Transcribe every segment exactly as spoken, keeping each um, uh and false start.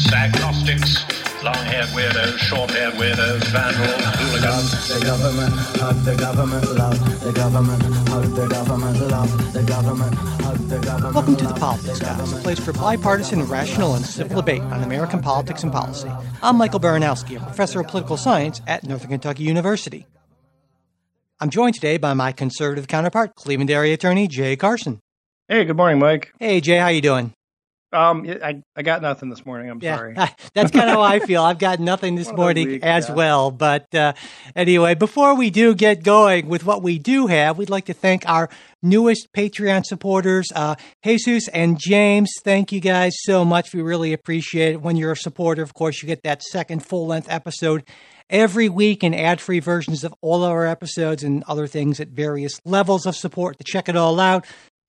atheists, agnostics, long-haired weirdos, short-haired weirdos, vandals, hooligans. The government, hug the government, love the government, hug the government, love the government, hug the government. Welcome to The Politics Guys, a place for bipartisan, rational, and civil debate on American politics and policy. I'm Michael Baranowski, a professor of political science at Northern Kentucky University. I'm joined today by my conservative counterpart, Cleveland area attorney Jay Carson. Hey, good morning, Mike. Hey, Jay, how you doing? Um, I, I got nothing this morning. I'm yeah, sorry. That's kind of how I feel. I've got nothing this morning week, as yeah. well. But uh, anyway, before we do get going with what we do have, we'd like to thank our newest Patreon supporters, uh, Jesus and James. Thank you guys so much. We really appreciate it. When you're a supporter, of course, you get that second full-length episode every week and ad-free versions of all of our episodes and other things at various levels of support. To check it all out,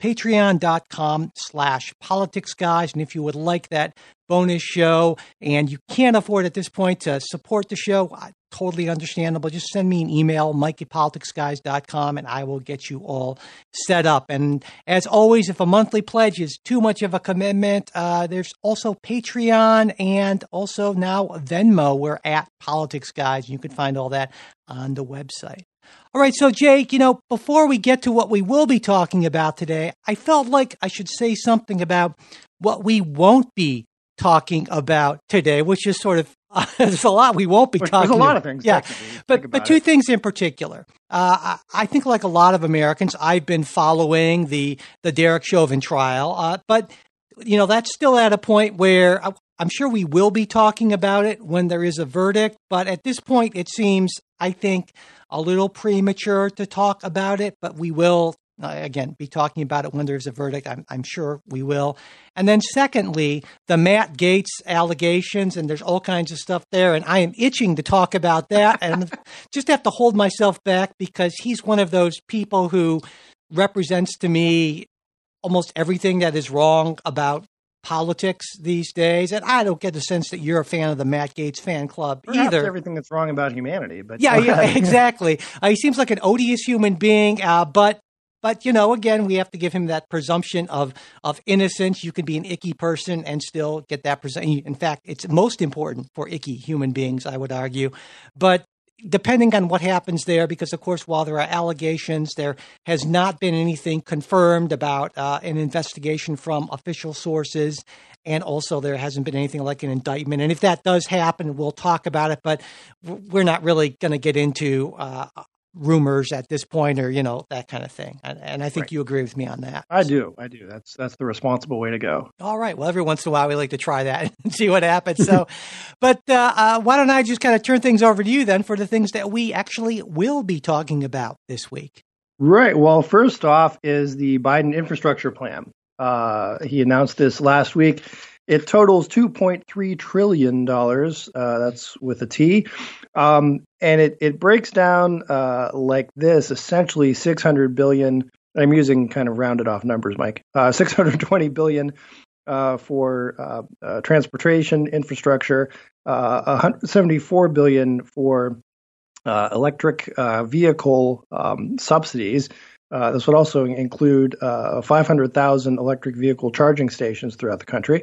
patreon.com slash politics guys. And if you would like that bonus show and you can't afford at this point to support the show, totally understandable. Just send me an email, mike at politics guys dot com, and I will get you all set up. And as always, if a monthly pledge is too much of a commitment, uh, there's also Patreon and also now Venmo. We're at Politics Guys. You can find all that on the website. All right, so Jake, you know, before we get to what we will be talking about today, I felt like I should say something about what we won't be talking about today, which is sort of, uh, there's a lot we won't be There's talking about. There's a lot of things. Yeah, but, but two it. things in particular. Uh, I, I think like a lot of Americans, I've been following the, the Derek Chauvin trial, uh, but, you know, that's still at a point where I, I'm sure we will be talking about it when there is a verdict, but at this point, it seems, I think, a little premature to talk about it, but we will, uh, again, be talking about it when there's a verdict. I'm, I'm sure we will. And then secondly, the Matt Gaetz allegations, and there's all kinds of stuff there, and I am itching to talk about that, and just have to hold myself back because he's one of those people who represents to me almost everything that is wrong about politics these days, and I don't get the sense that you're a fan of the Matt Gaetz fan club Perhaps either. Everything that's wrong about humanity, but yeah, yeah, exactly. Uh, he seems like an odious human being, uh, but but you know, again, we have to give him that presumption of of innocence. You can be an icky person and still get that presumption. In fact, it's most important for icky human beings, I would argue, but. Depending on what happens there, because, of course, while there are allegations, there has not been anything confirmed about uh, an investigation from official sources. And also there hasn't been anything like an indictment. And if that does happen, we'll talk about it. But we're not really going to get into uh, rumors at this point or, you know, that kind of thing. And, and I think right. You agree with me on that. I do. I do. That's that's the responsible way to go. All right. Well, every once in a while, we like to try that and see what happens. So, but uh, uh, why don't I just kind of turn things over to you then for the things that we actually will be talking about this week? Right. Well, first off is the Biden infrastructure plan. Uh, he announced this last week. It totals two point three trillion dollars. Uh, that's with a T. Um, and it, it breaks down uh, like this, essentially six hundred billion dollars. I'm using kind of rounded off numbers, Mike. Uh, six hundred twenty billion dollars uh, for uh, uh, transportation infrastructure, uh, one hundred seventy-four billion dollars for uh, electric uh, vehicle um, subsidies. Uh, this would also include uh, five hundred thousand electric vehicle charging stations throughout the country.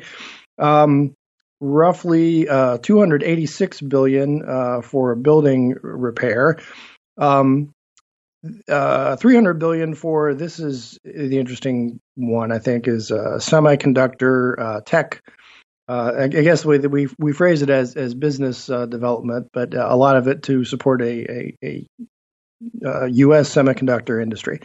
Um, roughly uh, two hundred eighty-six billion dollars uh, for building repair. Um, uh, three hundred billion dollars for, this is the interesting one, I think, is uh, semiconductor uh, tech. Uh, I, I guess the way that we we phrase it as as business uh, development, but uh, a lot of it to support a a, a Uh, U S semiconductor industry,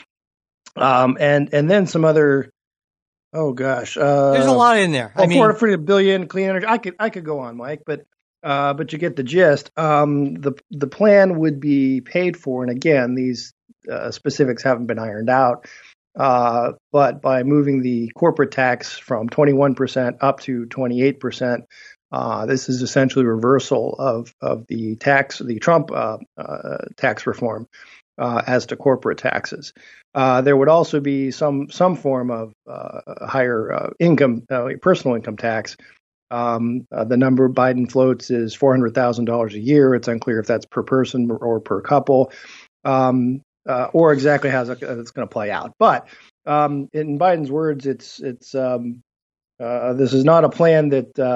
um, and and then some other. Oh gosh, uh, there's a lot in there. I I mean, four hundred forty billion clean energy. I could I could go on, Mike, but uh, but you get the gist. Um, the the plan would be paid for, and again, these uh, specifics haven't been ironed out. Uh, but by moving the corporate tax from twenty-one percent up to twenty-eight percent. Uh, this is essentially reversal of of the tax, the Trump uh, uh, tax reform uh, as to corporate taxes. Uh, there would also be some some form of uh, higher uh, income, uh, personal income tax. Um, uh, the number Biden floats is four hundred thousand dollars a year. It's unclear if that's per person or per couple, um, uh, or exactly how it's going to play out. But um, in Biden's words, it's it's um, uh, this is not a plan that. Uh,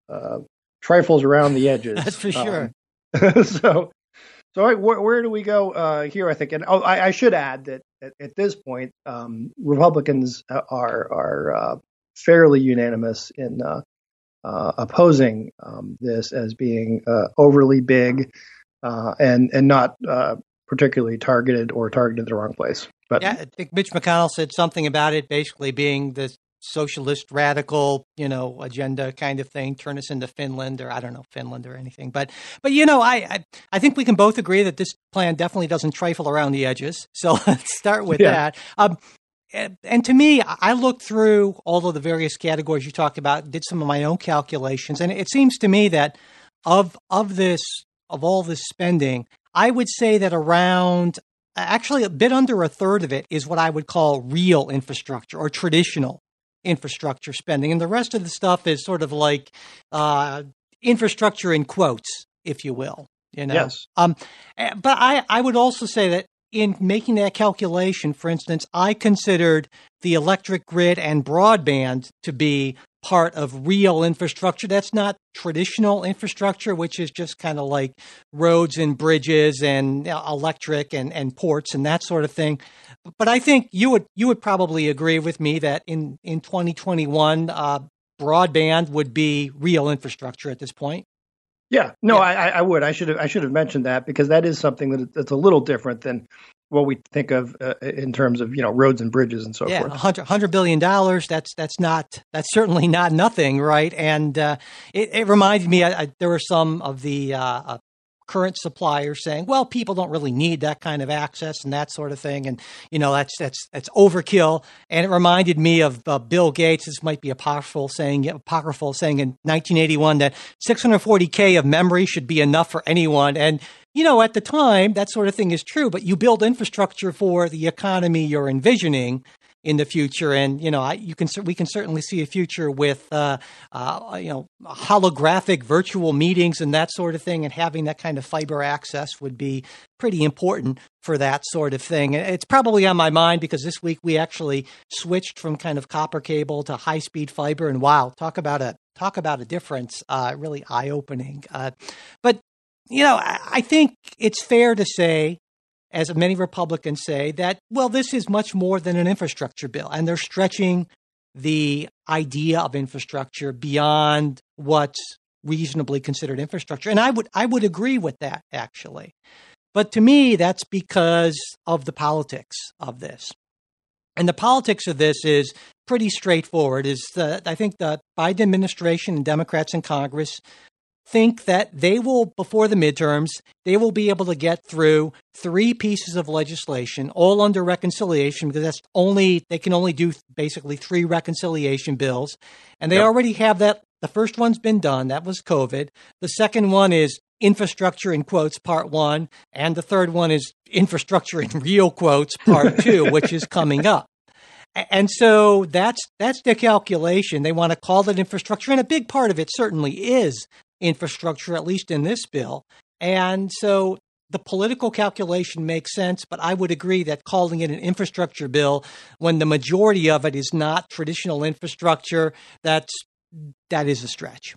uh, trifles around the edges. That's for sure. Um, so, so right, where, where do we go uh, here? I think, and oh, I, I should add that at, at this point, um, Republicans are are uh, fairly unanimous in uh, uh, opposing um, this as being uh, overly big uh, and and not uh, particularly targeted or targeted the wrong place. But yeah, I think Mitch McConnell said something about it, basically being the socialist radical, you know, agenda kind of thing, turn us into Finland, or I don't know, Finland or anything. But, but you know, I, I, I think we can both agree that this plan definitely doesn't trifle around the edges. So let's start with Yeah. that. Um, and, and to me, I looked through all of the various categories you talked about, did some of my own calculations, and it seems to me that of of this, of all this spending, I would say that around, actually a bit under a third of it is what I would call real infrastructure or traditional infrastructure spending. And the rest of the stuff is sort of like uh, infrastructure in quotes, if you will. You know? Yes. Um, but I, I would also say that in making that calculation, for instance, I considered the electric grid and broadband to be part of real infrastructure. That's not traditional infrastructure, which is just kind of like roads and bridges and electric and, and ports and that sort of thing. But I think you would you would probably agree with me that in, in twenty twenty-one, uh, broadband would be real infrastructure at this point. Yeah, no, Yeah. I, I would. I should have. I should have mentioned that because that is something that that's a little different than what we think of uh, in terms of you know roads and bridges and so Yeah, forth. one hundred, one hundred billion dollars. That's that's not that's certainly not nothing, right? And uh, it, it reminded me. I, I, there were some of the uh, uh, current suppliers saying, "Well, people don't really need that kind of access and that sort of thing," and you know that's that's that's overkill. And it reminded me of uh, Bill Gates. This might be apocryphal saying apocryphal saying in nineteen eighty-one that six hundred forty K of memory should be enough for anyone. And you know, at the time, that sort of thing is true, but you build infrastructure for the economy you're envisioning in the future. And, you know, I, you can, we can certainly see a future with, uh, uh, you know, holographic virtual meetings and that sort of thing. And having that kind of fiber access would be pretty important for that sort of thing. It's probably on my mind because this week we actually switched from kind of copper cable to high speed fiber. And wow, talk about a, talk about a difference, uh, really eye opening. Uh, but, You know, I think it's fair to say, as many Republicans say, that, well, this is much more than an infrastructure bill. And they're stretching the idea of infrastructure beyond what's reasonably considered infrastructure. And I would I would agree with that, actually. But to me, that's because of the politics of this. And the politics of this is pretty straightforward. Is the, I think the Biden administration and Democrats in Congress think that they will, before the midterms, they will be able to get through three pieces of legislation, all under reconciliation, because that's only, they can only do basically three reconciliation bills. And they Yep. already have that. The first one's been done. That was COVID. The second one is infrastructure in quotes, part one. And the third one is infrastructure in real quotes, part two, which is coming up. And so that's, that's the calculation. They want to call it infrastructure. And a big part of it certainly is infrastructure, at least in this bill. And so the political calculation makes sense, but I would agree that calling it an infrastructure bill when the majority of it is not traditional infrastructure, that's, that is a stretch.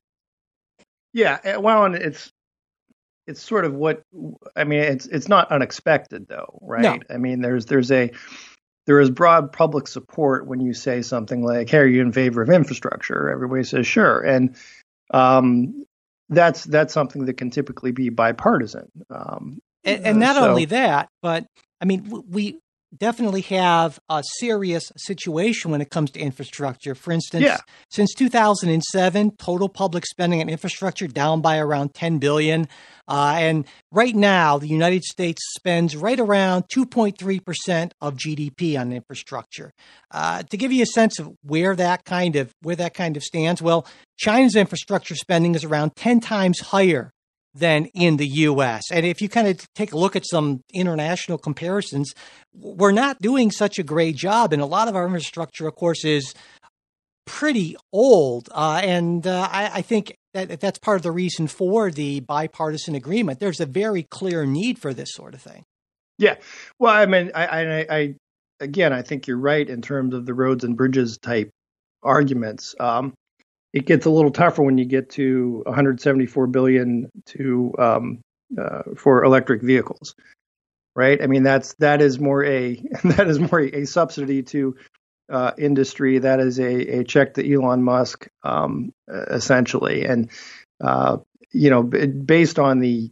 Yeah, well, and it's it's sort of what I mean. It's it's not unexpected though, right? No. I mean, there's there's a there is broad public support when you say something like, "Hey, are you in favor of infrastructure?" Everybody says, "Sure," and um, that's that's something that can typically be bipartisan. Um, And, and not uh, so- only that, but I mean, w- we definitely have a serious situation when it comes to infrastructure. For instance, Yeah. since two thousand seven, total public spending on infrastructure down by around ten billion dollars. Uh, and right now, the United States spends right around two point three percent of G D P on infrastructure. Uh, to give you a sense of where that kind of where that kind of stands, well, China's infrastructure spending is around ten times higher than in the U S. And if you kind of take a look at some international comparisons, we're not doing such a great job. And a lot of our infrastructure, of course, is pretty old. Uh, and uh, I, I think that that's part of the reason for the bipartisan agreement. There's a very clear need for this sort of thing. Yeah. Well, I mean, I, I, I again, I think you're right in terms of the roads and bridges type arguments. Um, it gets a little tougher when you get to one hundred seventy-four billion dollars to um, uh, for electric vehicles, right? I mean, that's that is more a that is more a, a subsidy to uh, industry. That is a, a check to Elon Musk, um, essentially, and uh, you know, based on the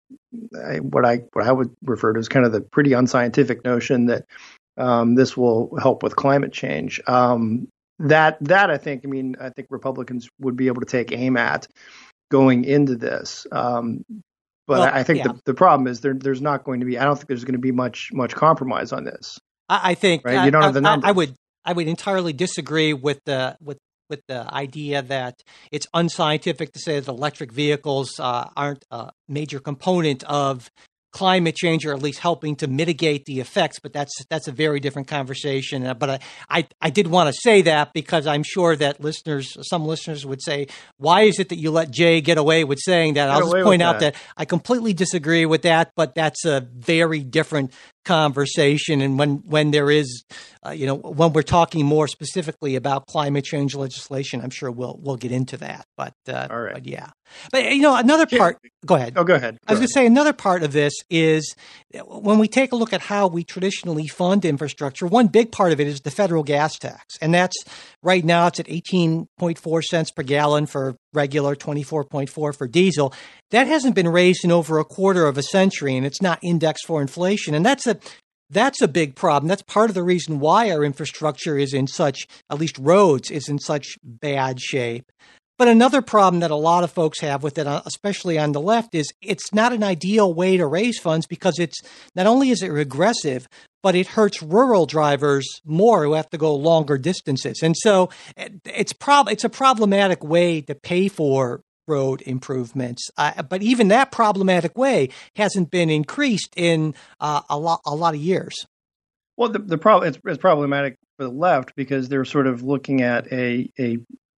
what I what I would refer to as kind of the pretty unscientific notion that um, this will help with climate change. Um, that that I think, I mean, I think Republicans would be able to take aim at going into this. Um, but well, I think yeah. the, the problem is there there's not going to be. I don't think there's going to be much much compromise on this. I, I think right? You don't I, have the numbers. I, I would I would entirely disagree with the with. with the idea that it's unscientific to say that electric vehicles uh, aren't a major component of climate change, or at least helping to mitigate the effects. But that's that's a very different conversation. Uh, but I, I, I did want to say that because I'm sure that listeners, some listeners would say, why is it that you let Jay get away with saying that? Get I'll just point out that. that I completely disagree with that, but that's a very different conversation. And when when there is, uh, you know, when we're talking more specifically about climate change legislation, I'm sure we'll we'll get into that. But, uh, All right. but yeah, but you know, another part. Go ahead. Oh, go ahead. Go I was going ahead. to say another part of this is when we take a look at how we traditionally fund infrastructure. One big part of it is the federal gas tax, and that's right now it's at eighteen point four cents per gallon for regular, twenty-four point four for diesel. That hasn't been raised in over a quarter of a century, and it's not indexed for inflation. And that's a that's a big problem. That's part of the reason why our infrastructure is in such, at least roads, is in such bad shape. But another problem that a lot of folks have with it, especially on the left, is it's not an ideal way to raise funds because it's not only is it regressive, but it hurts rural drivers more who have to go longer distances. And so it's prob- it's a problematic way to pay for road improvements. Uh, but even that problematic way hasn't been increased in uh, a lot a lot of years. Well, the, the problem it's, it's problematic for the left because they're sort of looking at a a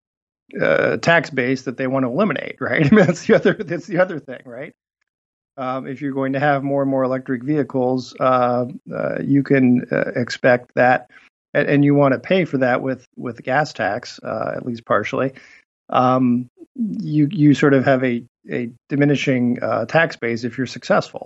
uh, tax base that they want to eliminate, right? I mean, that's the other that's the other thing, right? Um, if you're going to have more and more electric vehicles, uh, uh, you can uh, expect that, and, and you want to pay for that with with the gas tax, uh, at least partially. Um, you you sort of have a a diminishing uh, tax base if you're successful.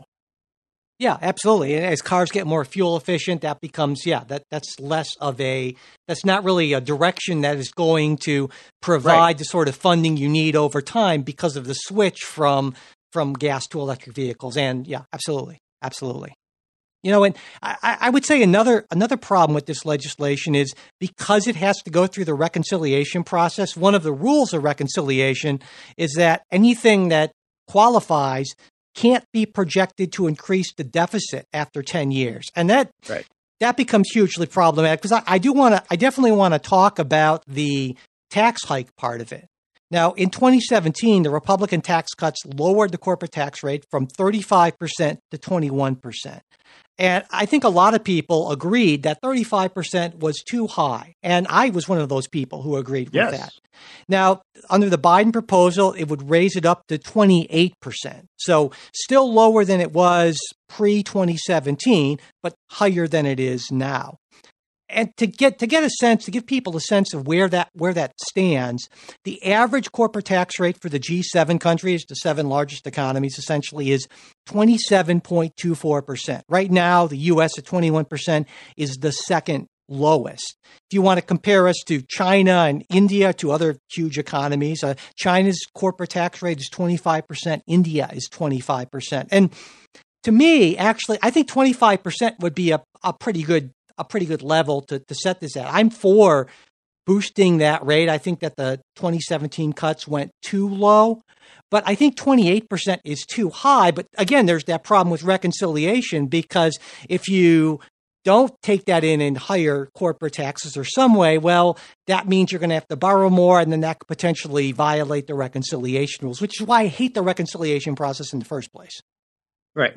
Yeah, absolutely. And as cars get more fuel efficient, that becomes, yeah, that that's less of a, that's not really a direction that is going to provide right. the sort of funding you need over time because of the switch from from gas to electric vehicles. And yeah, absolutely. Absolutely. You know, and I, I would say another another problem with this legislation is because it has to go through the reconciliation process, one of the rules of reconciliation is that anything that qualifies can't be projected to increase the deficit after ten years. And that right. that becomes hugely problematic because I, I do want to, I definitely want to talk about the tax hike part of it. Now, in twenty seventeen, the Republican tax cuts lowered the corporate tax rate from thirty-five percent to twenty-one percent. And I think a lot of people agreed that thirty-five percent was too high. And I was one of those people who agreed yes. with that. Now, under the Biden proposal, it would raise it up to twenty-eight percent. So still lower than it was pre twenty seventeen, but higher than it is now. And to get to get a sense, to give people a sense of where that where that stands, the average corporate tax rate for the G seven countries, the seven largest economies, essentially is twenty-seven point two four percent. Right now, the U S at twenty-one percent is the second lowest. If you want to compare us to China and India, to other huge economies, uh, China's corporate tax rate is twenty-five percent. India is twenty-five percent. And to me, actually, I think twenty-five percent would be a, a pretty good a pretty good level to, to set this at. I'm for boosting that rate. I think that the twenty seventeen cuts went too low, but I think twenty-eight percent is too high. But again, there's that problem with reconciliation because if you don't take that in in higher corporate taxes or some way, well, that means you're going to have to borrow more, and then that could potentially violate the reconciliation rules, which is why I hate the reconciliation process in the first place. Right.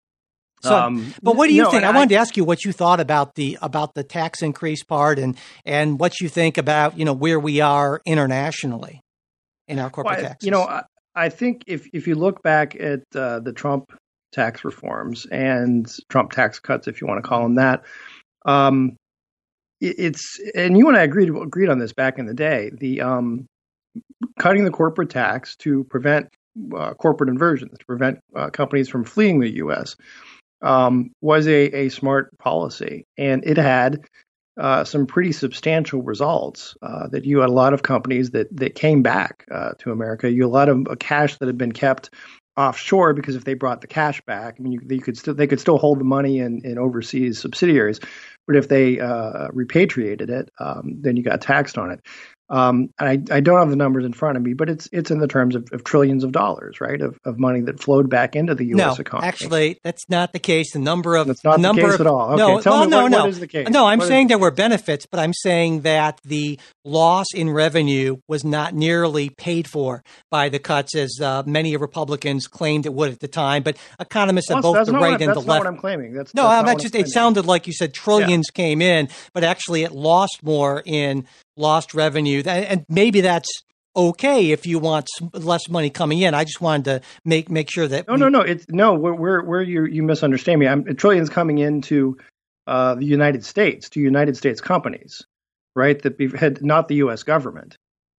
So, um, but what do you no, think? I, I wanted to ask you what you thought about the about the tax increase part, and and what you think about you know where we are internationally in our corporate well, taxes. You know, I, I think if if you look back at uh, the Trump tax reforms and Trump tax cuts, if you want to call them that, um, it, it's and you and I agreed agreed on this back in the day. The um, cutting the corporate tax to prevent uh, corporate inversions, to prevent uh, companies from fleeing the U S, um, was a, a smart policy. And it had uh, some pretty substantial results, uh, that you had a lot of companies that, that came back uh, to America. You had a lot of uh, cash that had been kept offshore, because if they brought the cash back, I mean, you, you could still they could still hold the money in, in overseas subsidiaries, but if they uh, repatriated it, um, then you got taxed on it. Um, and I, I don't have the numbers in front of me, but it's it's in the terms of, of trillions of dollars, right, of, of money that flowed back into the U S no, economy. Actually, that's not the case. The number of that's not the number the case of, at all. Okay, no, tell well, me no, what, no. what is the case? No, I'm what saying is, there were benefits, but I'm saying that the loss in revenue was not nearly paid for by the cuts, as uh, many Republicans claimed it would at the time. But economists well, on both that's the not right what, and the that's left. That's not what I'm claiming. That's no, that's I'm not not what just. I'm It sounded like you said trillions yeah. came in, but actually it lost more in lost revenue, and maybe that's okay if you want less money coming in. I just wanted to make make sure that no, we, no, no. It's no. Where where, where you you misunderstand me. I'm trillions coming into uh, the United States, to United States companies, right? That had not the U S government.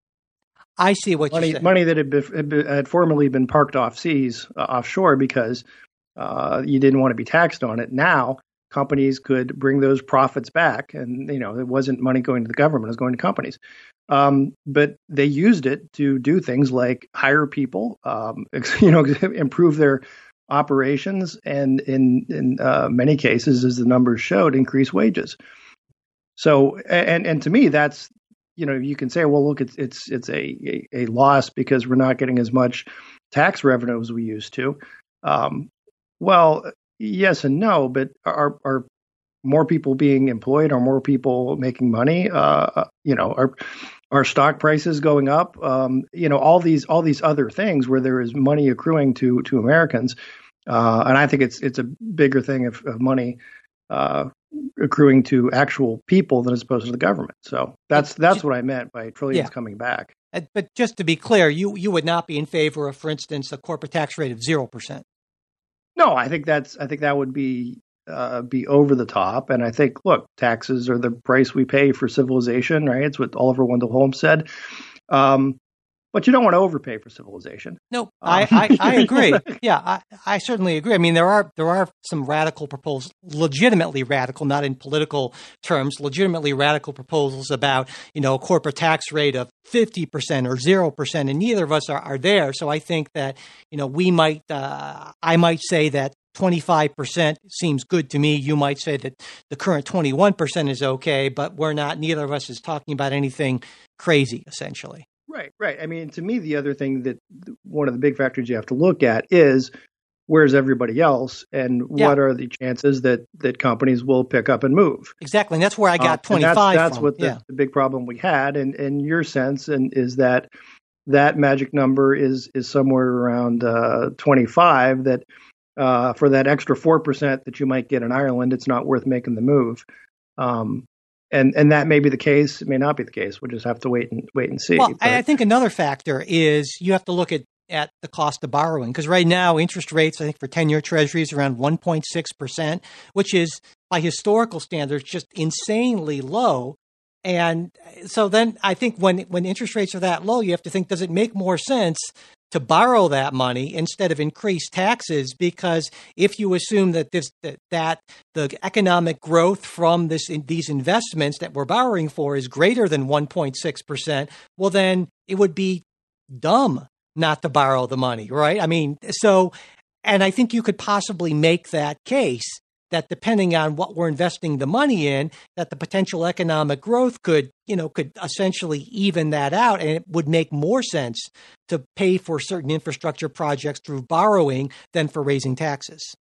I see what money you're saying. Money that had, been, had, been, had formerly been parked off seas, uh, offshore, because uh, you didn't want to be taxed on it. Now companies could bring those profits back, and you know it wasn't money going to the government; it was going to companies. Um, but they used it to do things like hire people, um, you know, improve their operations, and in in uh, many cases, as the numbers showed, increase wages. So, and and to me, that's, you know, you can say, well, look, it's it's it's a a, a loss because we're not getting as much tax revenue as we used to. Um, well, yes and no, but are are more people being employed? Are more people making money? Uh, you know, are are stock prices going up? Um, you know, all these all these other things where there is money accruing to to Americans, uh, and I think it's it's a bigger thing of, of money uh, accruing to actual people than as opposed to the government. So that's that's what I meant by trillions yeah. coming back. But just to be clear, you you would not be in favor of, for instance, a corporate tax rate of zero percent. No, I think that's I think that would be. Uh, be over the top. And I think, look, taxes are the price we pay for civilization, right? It's what Oliver Wendell Holmes said. Um, but you don't want to overpay for civilization. No, um, I, I, I agree. Yeah, I, I certainly agree. I mean, there are there are some radical proposals, legitimately radical, not in political terms, legitimately radical proposals about, you know, a corporate tax rate of fifty percent or zero percent, and neither of us are, are there. So I think that, you know, we might, uh, I might say that twenty-five percent seems good to me. You might say that the current twenty-one percent is okay, but we're not, neither of us is talking about anything crazy, essentially. Right, right. I mean, to me, the other thing that one of the big factors you have to look at is where's everybody else, and yeah. what are the chances that, that companies will pick up and move? Exactly. And that's where I got uh, twenty-five that's, that's from. what the, yeah. the big problem we had. And, and your sense and is that that magic number is, is somewhere around uh, twenty-five, that Uh, for that extra four percent that you might get in Ireland, it's not worth making the move. Um, and and that may be the case. It may not be the case. We'll just have to wait and wait and see. Well, but, I think another factor is you have to look at, at the cost of borrowing, because right now interest rates, I think for ten-year treasuries around one point six percent, which is by historical standards just insanely low. And so then I think when when interest rates are that low, you have to think, does it make more sense to borrow that money instead of increase taxes? Because if you assume that this that, that the economic growth from this in these investments that we're borrowing for is greater than one point six percent, well, then it would be dumb not to borrow the money, right? I mean, so, and I think you could possibly make that case that depending on what we're investing the money in, that the potential economic growth could, you know, could essentially even that out, and it would make more sense to pay for certain infrastructure projects through borrowing than for raising taxes.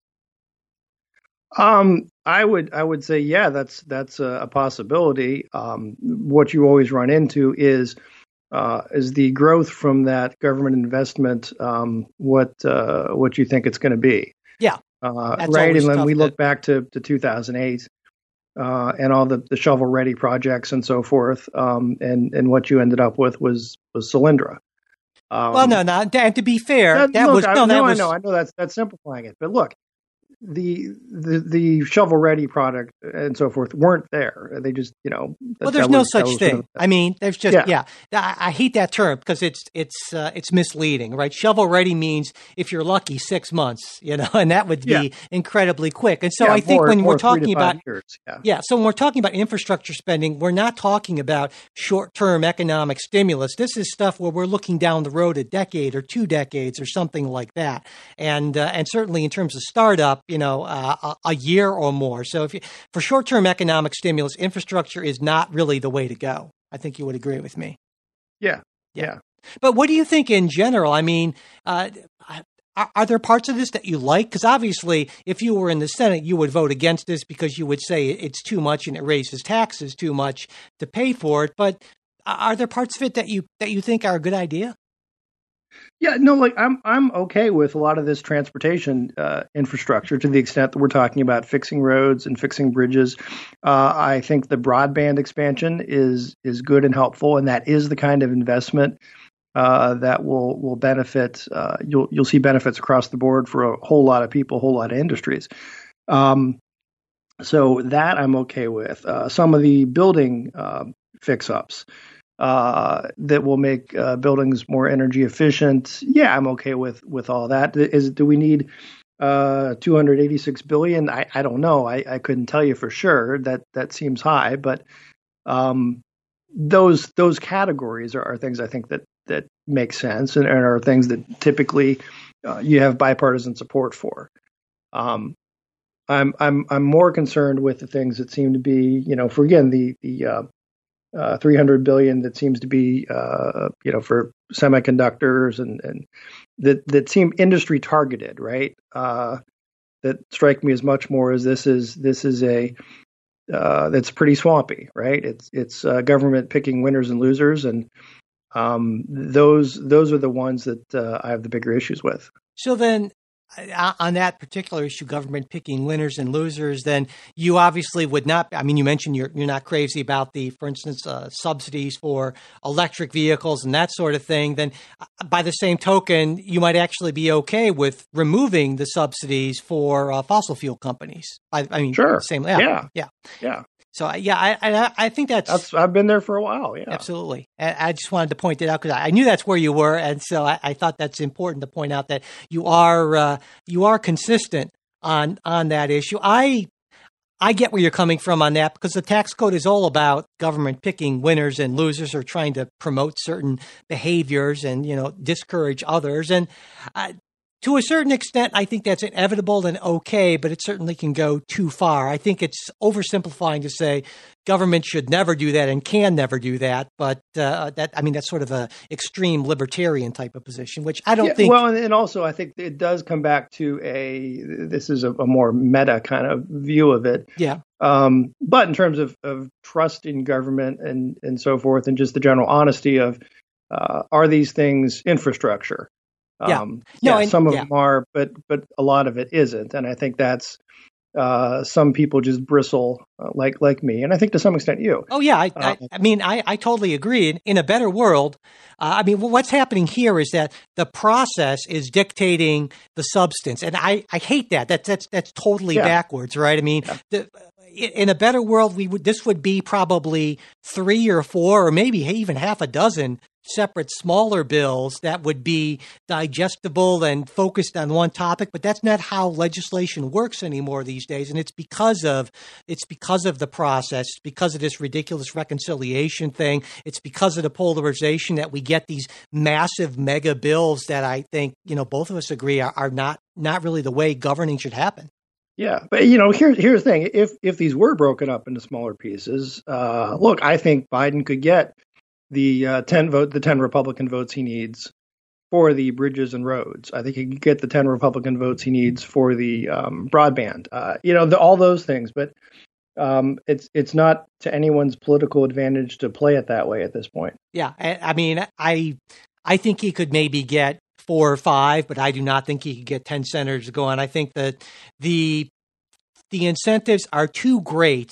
Um, I would, I would say, yeah, that's that's a, a possibility. Um, what you always run into is uh, is the growth from that government investment. Um, what uh, what you think it's going to be? Yeah. Uh, right. And then we look back to, to two thousand eight uh, and all the, the shovel ready projects and so forth. Um, and, and what you ended up with was, was Solyndra. Um, well, no, no. And to be fair, that, that look, was, I, no, that no, was, I know, I know that's, that's simplifying it, but look, the the the shovel ready product and so forth weren't there. They just, you know, that, well, there's that no was, such sort thing. of, I mean, there's just yeah. Yeah. I, I hate that term because it's it's uh, it's misleading, right? Shovel ready means if you're lucky, six months, you know, and that would be Yeah. incredibly quick. And so yeah, I think more, when more we're three to talking five about years, yeah. yeah, so when we're talking about infrastructure spending, we're not talking about short-term economic stimulus. This is stuff where we're looking down the road a decade or two decades or something like that, and uh, and certainly in terms of startup, you know, uh, a, a year or more. So if you, for short-term economic stimulus, infrastructure is not really the way to go. I think you would agree with me. Yeah, Yeah. yeah. But what do you think in general? I mean, uh, are, are there parts of this that you like? Because obviously, if you were in the Senate, you would vote against this because you would say it's too much and it raises taxes too much to pay for it. But are there parts of it that you that you think are a good idea? Yeah, no, like I'm I'm okay with a lot of this transportation uh, infrastructure to the extent that we're talking about fixing roads and fixing bridges. Uh, I think the broadband expansion is is good and helpful, and that is the kind of investment uh, that will will benefit. Uh, you'll you'll see benefits across the board for a whole lot of people, a whole lot of industries. Um, so that I'm okay with. Uh, some of the building uh, fix-ups. Uh, that will make uh, buildings more energy efficient. Yeah, I'm okay with with all that. Is do we need uh, two hundred eighty-six billion dollars? I, I don't know. I, I couldn't tell you for sure. That that seems high, but um, those those categories are, are things I think that that make sense and, and are things that typically uh, you have bipartisan support for. Um, I'm I'm I'm more concerned with the things that seem to be, you know, for again the the uh, Uh, three hundred billion that seems to be, uh, you know, for semiconductors and, and that, that seem industry targeted, right? Uh, that strike me as much more as this is this is a uh, that's pretty swampy, right? It's it's uh, government picking winners and losers, and um, those those are the ones that uh, I have the bigger issues with. So then, on that particular issue, government picking winners and losers, then you obviously would not. I mean, you mentioned you're you're not crazy about the, for instance, uh, subsidies for electric vehicles and that sort of thing. Then, by the same token, you might actually be okay with removing the subsidies for uh, fossil fuel companies. I, I mean, sure, same, yeah, yeah, yeah. yeah. So yeah, I, I I think that's, that's I've been there for a while. Yeah, absolutely. I, I just wanted to point it out because I, I knew that's where you were, and so I, I thought that's important to point out that you are uh, you are consistent on on that issue. I I get where you're coming from on that because the tax code is all about government picking winners and losers, or trying to promote certain behaviors and, you know, discourage others. And uh, to a certain extent, I think that's inevitable and okay, but it certainly can go too far. I think it's oversimplifying to say government should never do that and can never do that. But uh, that, I mean, that's sort of a extreme libertarian type of position, which I don't yeah, think. Well, and also I think it does come back to a, this is a, a more meta kind of view of it. Yeah. Um, but in terms of, of trust in government and, and so forth, and just the general honesty of, uh, are these things infrastructure? Yeah. Um, No, yeah, and- some of yeah. them are, but but a lot of it isn't, and I think that's uh, some people just bristle uh, like like me, and I think to some extent you. Oh yeah, I, Uh, I, I mean, I, I totally agree. In, in a better world, uh, I mean, what's happening here is that the process is dictating the substance, and I, I hate that. That's that's that's totally Yeah. backwards, right? I mean, the, in a better world, we would this would be probably three or four, or maybe even half a dozen separate smaller bills that would be digestible and focused on one topic, but that's not how legislation works anymore these days. And it's because of it's because of the process, it's because of this ridiculous reconciliation thing. It's because of the polarization that we get these massive mega bills that I think, you know, both of us agree are, are not not really the way governing should happen. Yeah, but you know, here's here's the thing: if if these were broken up into smaller pieces, uh, look, I think Biden could get the uh, ten vote, the ten Republican votes he needs for the bridges and roads. I think he could get the ten Republican votes he needs for the um, broadband. Uh, you know, the, all those things, but um, it's it's not to anyone's political advantage to play it that way at this point. Yeah, I, I mean, I I think he could maybe get four or five, but I do not think he could get ten senators to go on. I think that the the incentives are too great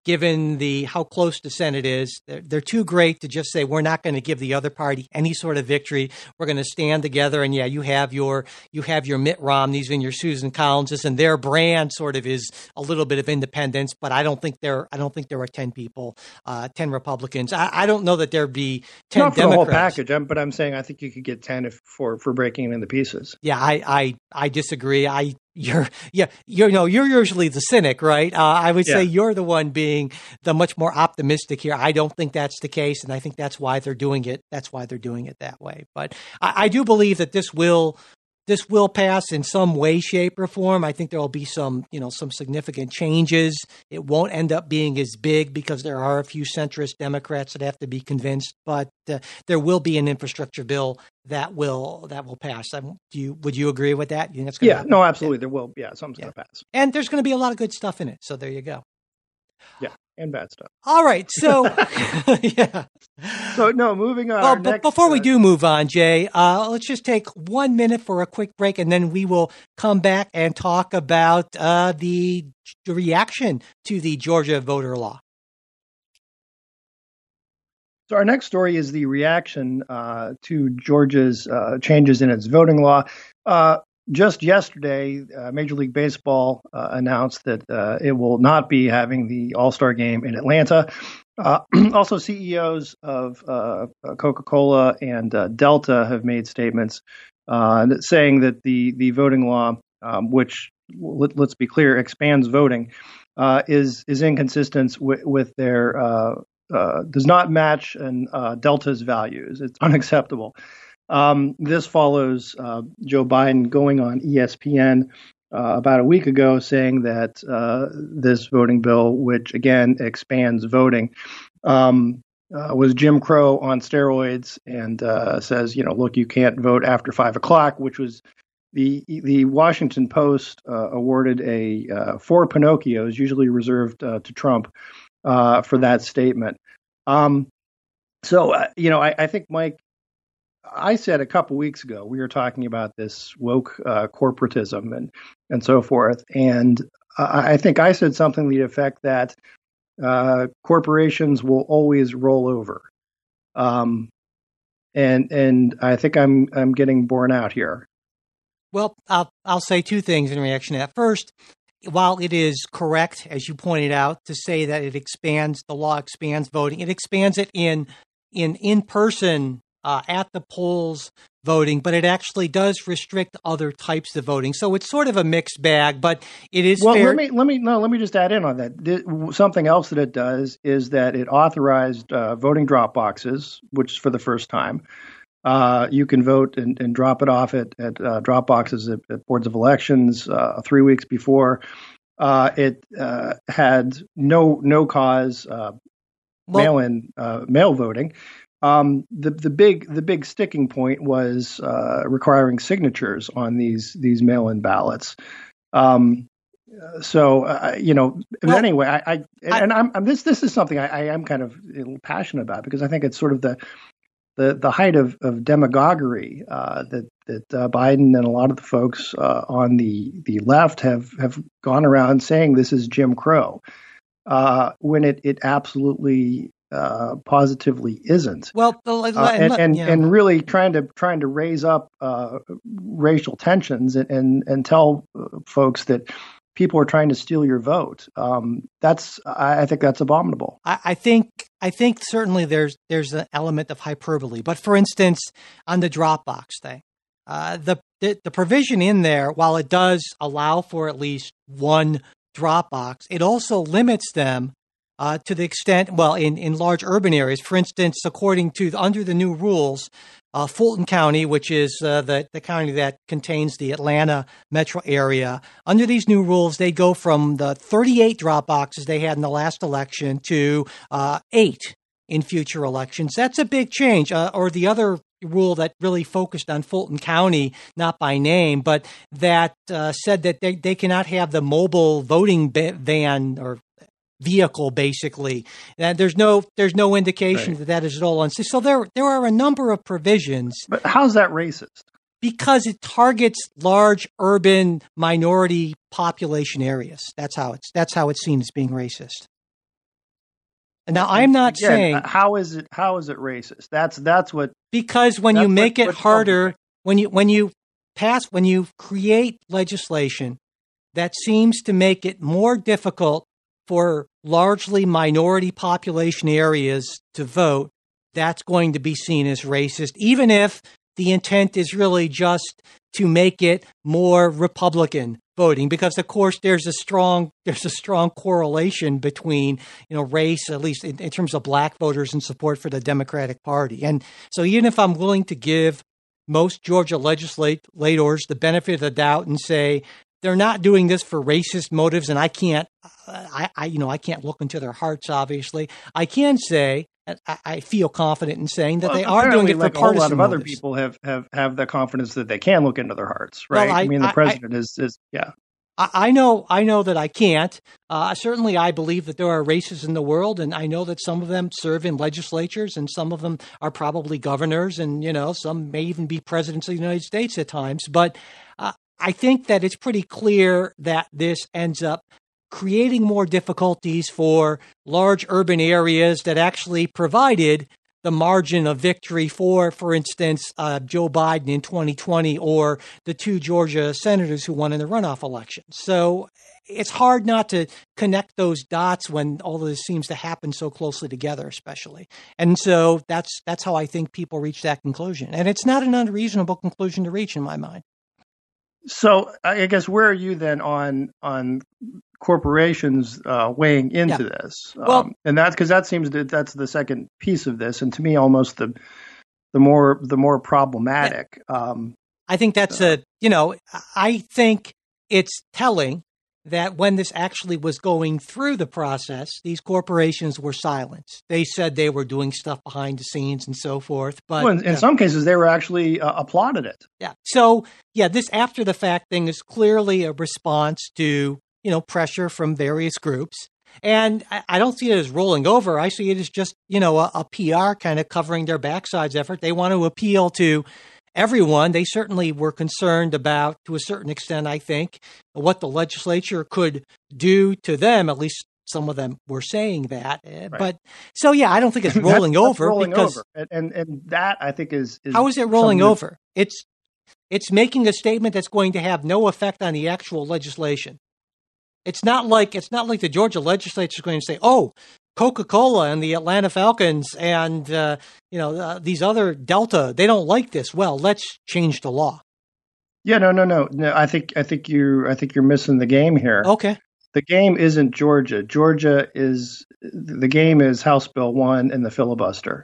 given the how close the Senate is. They're, they're too great to just say we're not going to give the other party any sort of victory. We're going to stand together. And yeah, you have your you have your Mitt Romneys and your Susan Collinses, and their brand sort of is a little bit of independence. But I don't think there I don't think there are ten people, uh, ten Republicans. I, I don't know that there'd be ten Not for Democrats. the whole package, I'm, but I'm saying I think you could get ten if for for breaking it into pieces. Yeah, I I, I disagree. I. You're, yeah, you know, you're usually the cynic, right? Uh, I would say Yeah. you're the one being the much more optimistic here. I don't think that's the case, and I think that's why they're doing it. That's why they're doing it that way. But I, I do believe that this will, this will pass in some way, shape, or form. I think there will be some, you know, some significant changes. It won't end up being as big because there are a few centrist Democrats that have to be convinced. But uh, there will be an infrastructure bill that will that will pass. Um, do you would you agree with that? You think that's gonna Yeah, happen? no, absolutely. There will. Yeah, something's Yeah. going to pass. And there's going to be a lot of good stuff in it. So there you go. Yeah, and bad stuff. All right. So, yeah. So, no, moving on. Well, Our but next, before we uh, do move on, Jay, uh, let's just take one minute for a quick break, and then we will come back and talk about uh, the, the reaction to the Georgia voter law. So our next story is the reaction uh, to Georgia's uh, changes in its voting law. Uh, just yesterday, uh, Major League Baseball uh, announced that uh, it will not be having the All-Star game in Atlanta. Uh, also, C E Os of uh, Coca-Cola and uh, Delta have made statements uh, saying that the, the voting law, um, which, let, let's be clear, expands voting, uh, is, is inconsistent with, with their uh, Uh, does not match and uh, Delta's values. It's unacceptable. Um, this follows uh, Joe Biden going on E S P N uh, about a week ago saying that uh, this voting bill, which again expands voting, um, uh, was Jim Crow on steroids, and uh, says, you know, look, you can't vote after five o'clock, which was the the Washington Post uh, awarded a uh, four Pinocchios, usually reserved uh, to Trump, Uh, for that statement. Um, so, uh, you know, I, I think, Mike, I said a couple weeks ago, we were talking about this woke uh, corporatism and, and so forth. And I, I think I said something to the effect that uh, corporations will always roll over. Um, and and I think I'm I'm getting borne out here. Well, I'll, I'll say two things in reaction to that. First, while it is correct, as you pointed out, to say that it expands, the law expands voting, it expands it in in in-person, uh, at the polls voting, but it actually does restrict other types of voting. So it's sort of a mixed bag, but it is well, fair. let me let me no, let me just add in on that. Something else that it does is that it authorized uh, voting drop boxes, which for the first time. Uh, you can vote and, and drop it off at, at uh, drop boxes at, at boards of elections uh, three weeks before. Uh, it uh, had no no cause uh, Well- mail-in uh, mail voting. Um, the the big the big sticking point was uh, requiring signatures on these these mail-in ballots. Um, so uh, you know. Well, anyway, I, I and, I- and I'm, I'm this this is something I, I am kind of passionate about because I think it's sort of the the the height of, of demagoguery uh, that that uh, Biden and a lot of the folks uh, on the the left have have gone around saying this is Jim Crow, uh, when it it absolutely uh, positively isn't. Well, uh, Uh, and and, yeah. and really trying to trying to raise up uh, racial tensions and and, and tell uh, folks that people are trying to steal your vote. Um, that's I, I think that's abominable. I, I think I think certainly there's there's an element of hyperbole. But for instance, on the Dropbox thing, uh, the, the the provision in there, while it does allow for at least one Dropbox, it also limits them uh, to the extent, well, in, in large urban areas. For instance, according to under the new rules, uh, Fulton County, which is uh, the the county that contains the Atlanta metro area, under these new rules, they go from the thirty-eight drop boxes they had in the last election to uh, eight in future elections. That's a big change. Uh, or the other rule that really focused on Fulton County, not by name, but that uh, said that they, they cannot have the mobile voting ba- van or vehicle, basically. And there's no there's no indication Right. that that is at all unsafe. So there there are a number of provisions But how's that racist? because it targets large urban minority population areas. That's how it's that's how it's seen as being racist. Now, I'm not Again, saying how is it how is it racist? That's that's what because when that's you make what, it what's harder, when you when you pass when you create legislation that seems to make it more difficult for largely minority population areas to vote, that's going to be seen as racist, even if the intent is really just to make it more Republican voting, because of course there's a strong there's a strong correlation between, you know, race, at least in, in terms of black voters and support for the Democratic Party. And so even if I'm willing to give most Georgia legislators the benefit of the doubt and say they're not doing this for racist motives, and I can't, I, I you know, I can't look into their hearts. Obviously, I can say I, I feel confident in saying that well, they are doing it for like partisan a whole lot of motives. other people have, have, have the confidence that they can look into their hearts, right? Well, I, I mean, the I, president I, is is yeah. I, I know, I know that I can't. Uh, certainly, I believe that there are races in the world, and I know that some of them serve in legislatures, and some of them are probably governors, and you know, some may even be presidents of the United States at times. But uh, I think that it's pretty clear that this ends up creating more difficulties for large urban areas that actually provided the margin of victory for, for instance, uh, Joe Biden in twenty twenty or the two Georgia senators who won in the runoff election. So it's hard not to connect those dots when all of this seems to happen so closely together, especially. And so that's that's how I think people reach that conclusion. And it's not an unreasonable conclusion to reach in my mind. So I guess where are you then on on corporations uh, weighing into yeah. this? Well, um, and that's because that seems that that's the second piece of this, and to me, almost the the more the more problematic. Yeah. Um, I think that's uh, a you know I think it's telling that when this actually was going through the process, these corporations were silent. They said they were doing stuff behind the scenes and so forth. But well, in, in uh, some cases, they were actually uh, applauded it. Yeah. So, yeah, this after the fact thing is clearly a response to, you know, pressure from various groups. And I, I don't see it as rolling over. I see it as just, you know, a, a P R kind of covering their backsides effort. They want to appeal to everyone. They certainly were concerned about, to a certain extent, I think, what the legislature could do to them. At least some of them were saying that. Right. But so, yeah, I don't think it's rolling that's, over. That's rolling because over. And, and and that, I think, is, is how is it rolling over? It's it's making a statement that's going to have no effect on the actual legislation. It's not like it's not like the Georgia legislature is going to say, "Oh, Coca-Cola and the Atlanta Falcons and uh, you know uh, these other Delta, they don't like this. Well, let's change the law." Yeah, no, no, no, no. I think I think you I think you're missing the game here. Okay, the game isn't Georgia. Georgia is the game is House Bill One and the filibuster.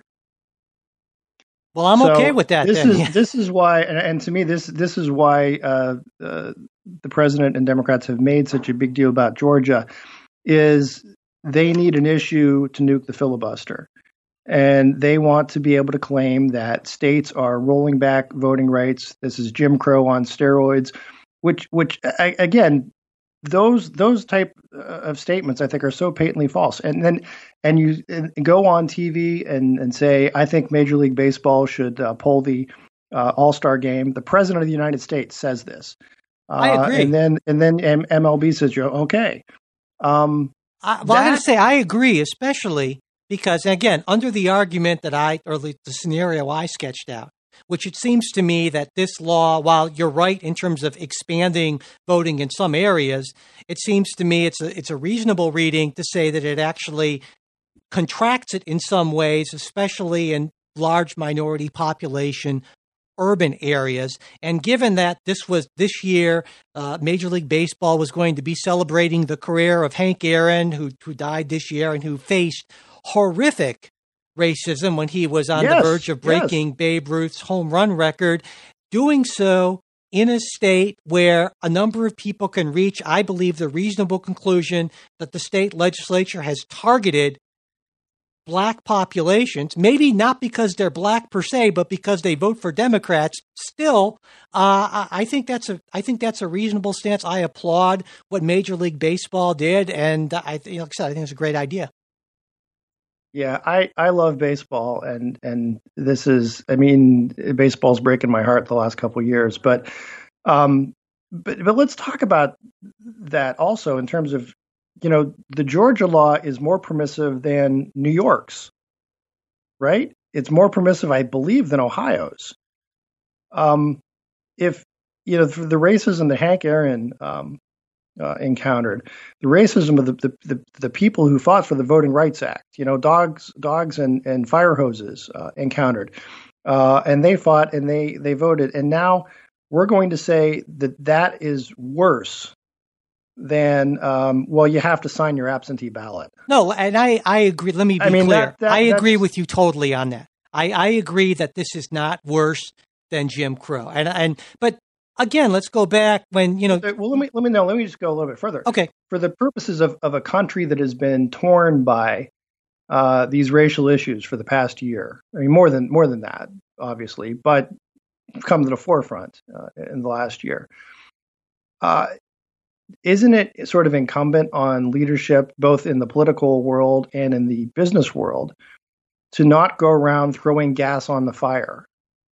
Well, I'm so okay with that. This then. is yeah. this is why, and, and to me, this this is why uh, uh, the president and Democrats have made such a big deal about Georgia. Is they need an issue to nuke the filibuster. And they want to be able to claim that states are rolling back voting rights. This is Jim Crow on steroids, which, which again, those those type of statements I think are so patently false. And then, and you go on T V and, and say, I think Major League Baseball should uh, pull the uh, All-Star game. The president of the United States says this. Uh, I agree. And then and then M L B says, you're okay. Um, I, well, that, I'm going to say I agree, especially because, again, under the argument that I, or the scenario I sketched out, which it seems to me that this law, while you're right in terms of expanding voting in some areas, it seems to me it's a, it's a reasonable reading to say that it actually contracts it in some ways, especially in large minority population urban areas. And given that this was this year, uh, Major League Baseball was going to be celebrating the career of Hank Aaron, who who died this year and who faced horrific racism when he was on yes, the verge of breaking yes. Babe Ruth's home run record, doing so in a state where a number of people can reach, I believe, the reasonable conclusion that the state legislature has targeted Black populations, maybe not because they're Black per se, but because they vote for Democrats. Still, uh, I think that's a I think that's a reasonable stance. I applaud what Major League Baseball did, and I, like I said, I think it's a great idea. Yeah, I, I love baseball, and and this is, I mean, baseball's breaking my heart the last couple of years, but um, but but let's talk about that also in terms of you know, the Georgia law is more permissive than New York's, right? It's more permissive, I believe, than Ohio's. Um, if, you know, the racism that Hank Aaron um, uh, encountered, the racism of the, the, the, the people who fought for the Voting Rights Act, you know, dogs, dogs and, and fire hoses uh, encountered. Uh, and they fought and they, they voted. And now we're going to say that that is worse than, um, well, you have to sign your absentee ballot. No, and I, I agree. Let me be I mean, clear. that, that, I agree with you totally on that. I, I agree that this is not worse than Jim Crow. And, and, but again, let's go back when, you know. Well, let me, let me know. Let me just go a little bit further. Okay. For the purposes of, of a country that has been torn by uh, these racial issues for the past year, I mean, more than, more than that, obviously, but come to the forefront uh, in the last year. Uh, isn't it sort of incumbent on leadership, both in the political world and in the business world, to not go around throwing gas on the fire?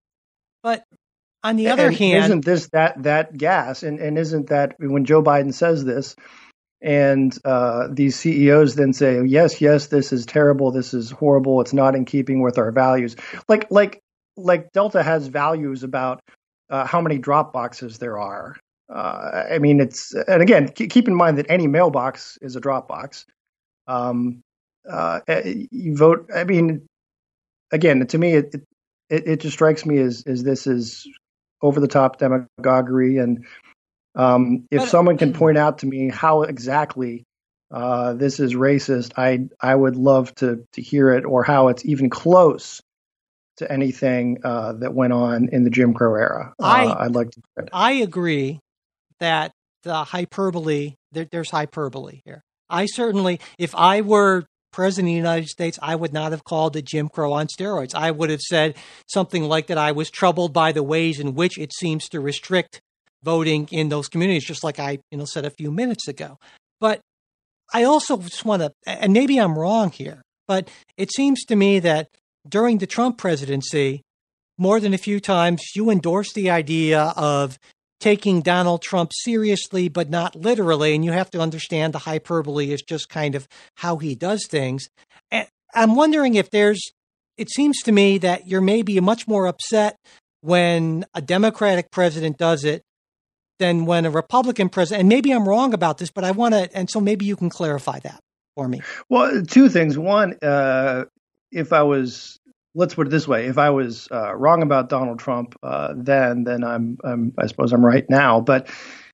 But on the other and hand, isn't this that that gas? And, and isn't that when Joe Biden says this, and uh, these C E Os then say, yes, yes, this is terrible, this is horrible, it's not in keeping with our values. Like like like Delta has values about uh, how many drop boxes there are. Uh, I mean, it's, and again, keep in mind that any mailbox is a drop box. Um, uh, you vote. I mean, again, to me, it it, it just strikes me as as this is over the top demagoguery. And um, if but, someone can point out to me how exactly uh, this is racist, I I would love to to hear it, or how it's even close to anything uh, that went on in the Jim Crow era. Uh, I, I'd like to hear it. I agree that the hyperbole, there, there's hyperbole here. I certainly, if I were president of the United States, I would not have called it Jim Crow on steroids. I would have said something like that I was troubled by the ways in which it seems to restrict voting in those communities, just like I you know said a few minutes ago. But I also just want to, and maybe I'm wrong here, but it seems to me that during the Trump presidency, more than a few times, you endorsed the idea of taking Donald Trump seriously, but not literally. And you have to understand the hyperbole is just kind of how he does things. And I'm wondering if there's, it seems to me that you're maybe much more upset when a Democratic president does it than when a Republican president, and maybe I'm wrong about this, but I want to, and so maybe you can clarify that for me. Well, two things. One, uh, if I was, let's put it this way: if I was uh, wrong about Donald Trump uh, then, then I'm, I'm, I suppose I'm right now. But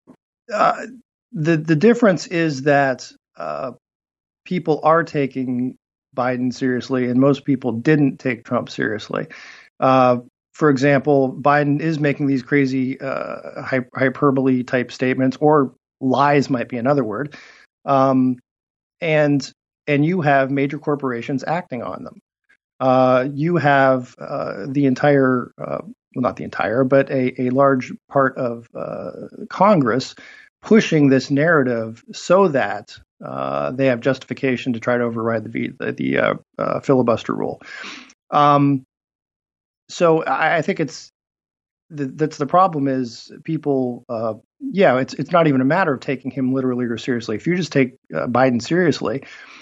uh, the the difference is that uh, people are taking Biden seriously, and most people didn't take Trump seriously. Uh, for example, Biden is making these crazy uh, hyperbole type statements, or lies might be another word, um, and and you have major corporations acting on them. Uh, you have uh, the entire, uh, well, not the entire, but a, a large part of uh, Congress pushing this narrative so that uh, they have justification to try to override the the, the uh, uh, filibuster rule. Um, so I, I think it's the, that's the problem is people. Uh, yeah, it's it's not even a matter of taking him literally or seriously. If you just take uh, Biden seriously,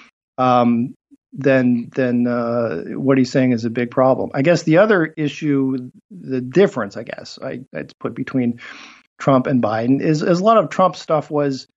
um, then then uh, what he's saying is a big problem. I guess the other issue, the difference, I guess, I, I'd put between Trump and Biden is, is a lot of Trump stuff was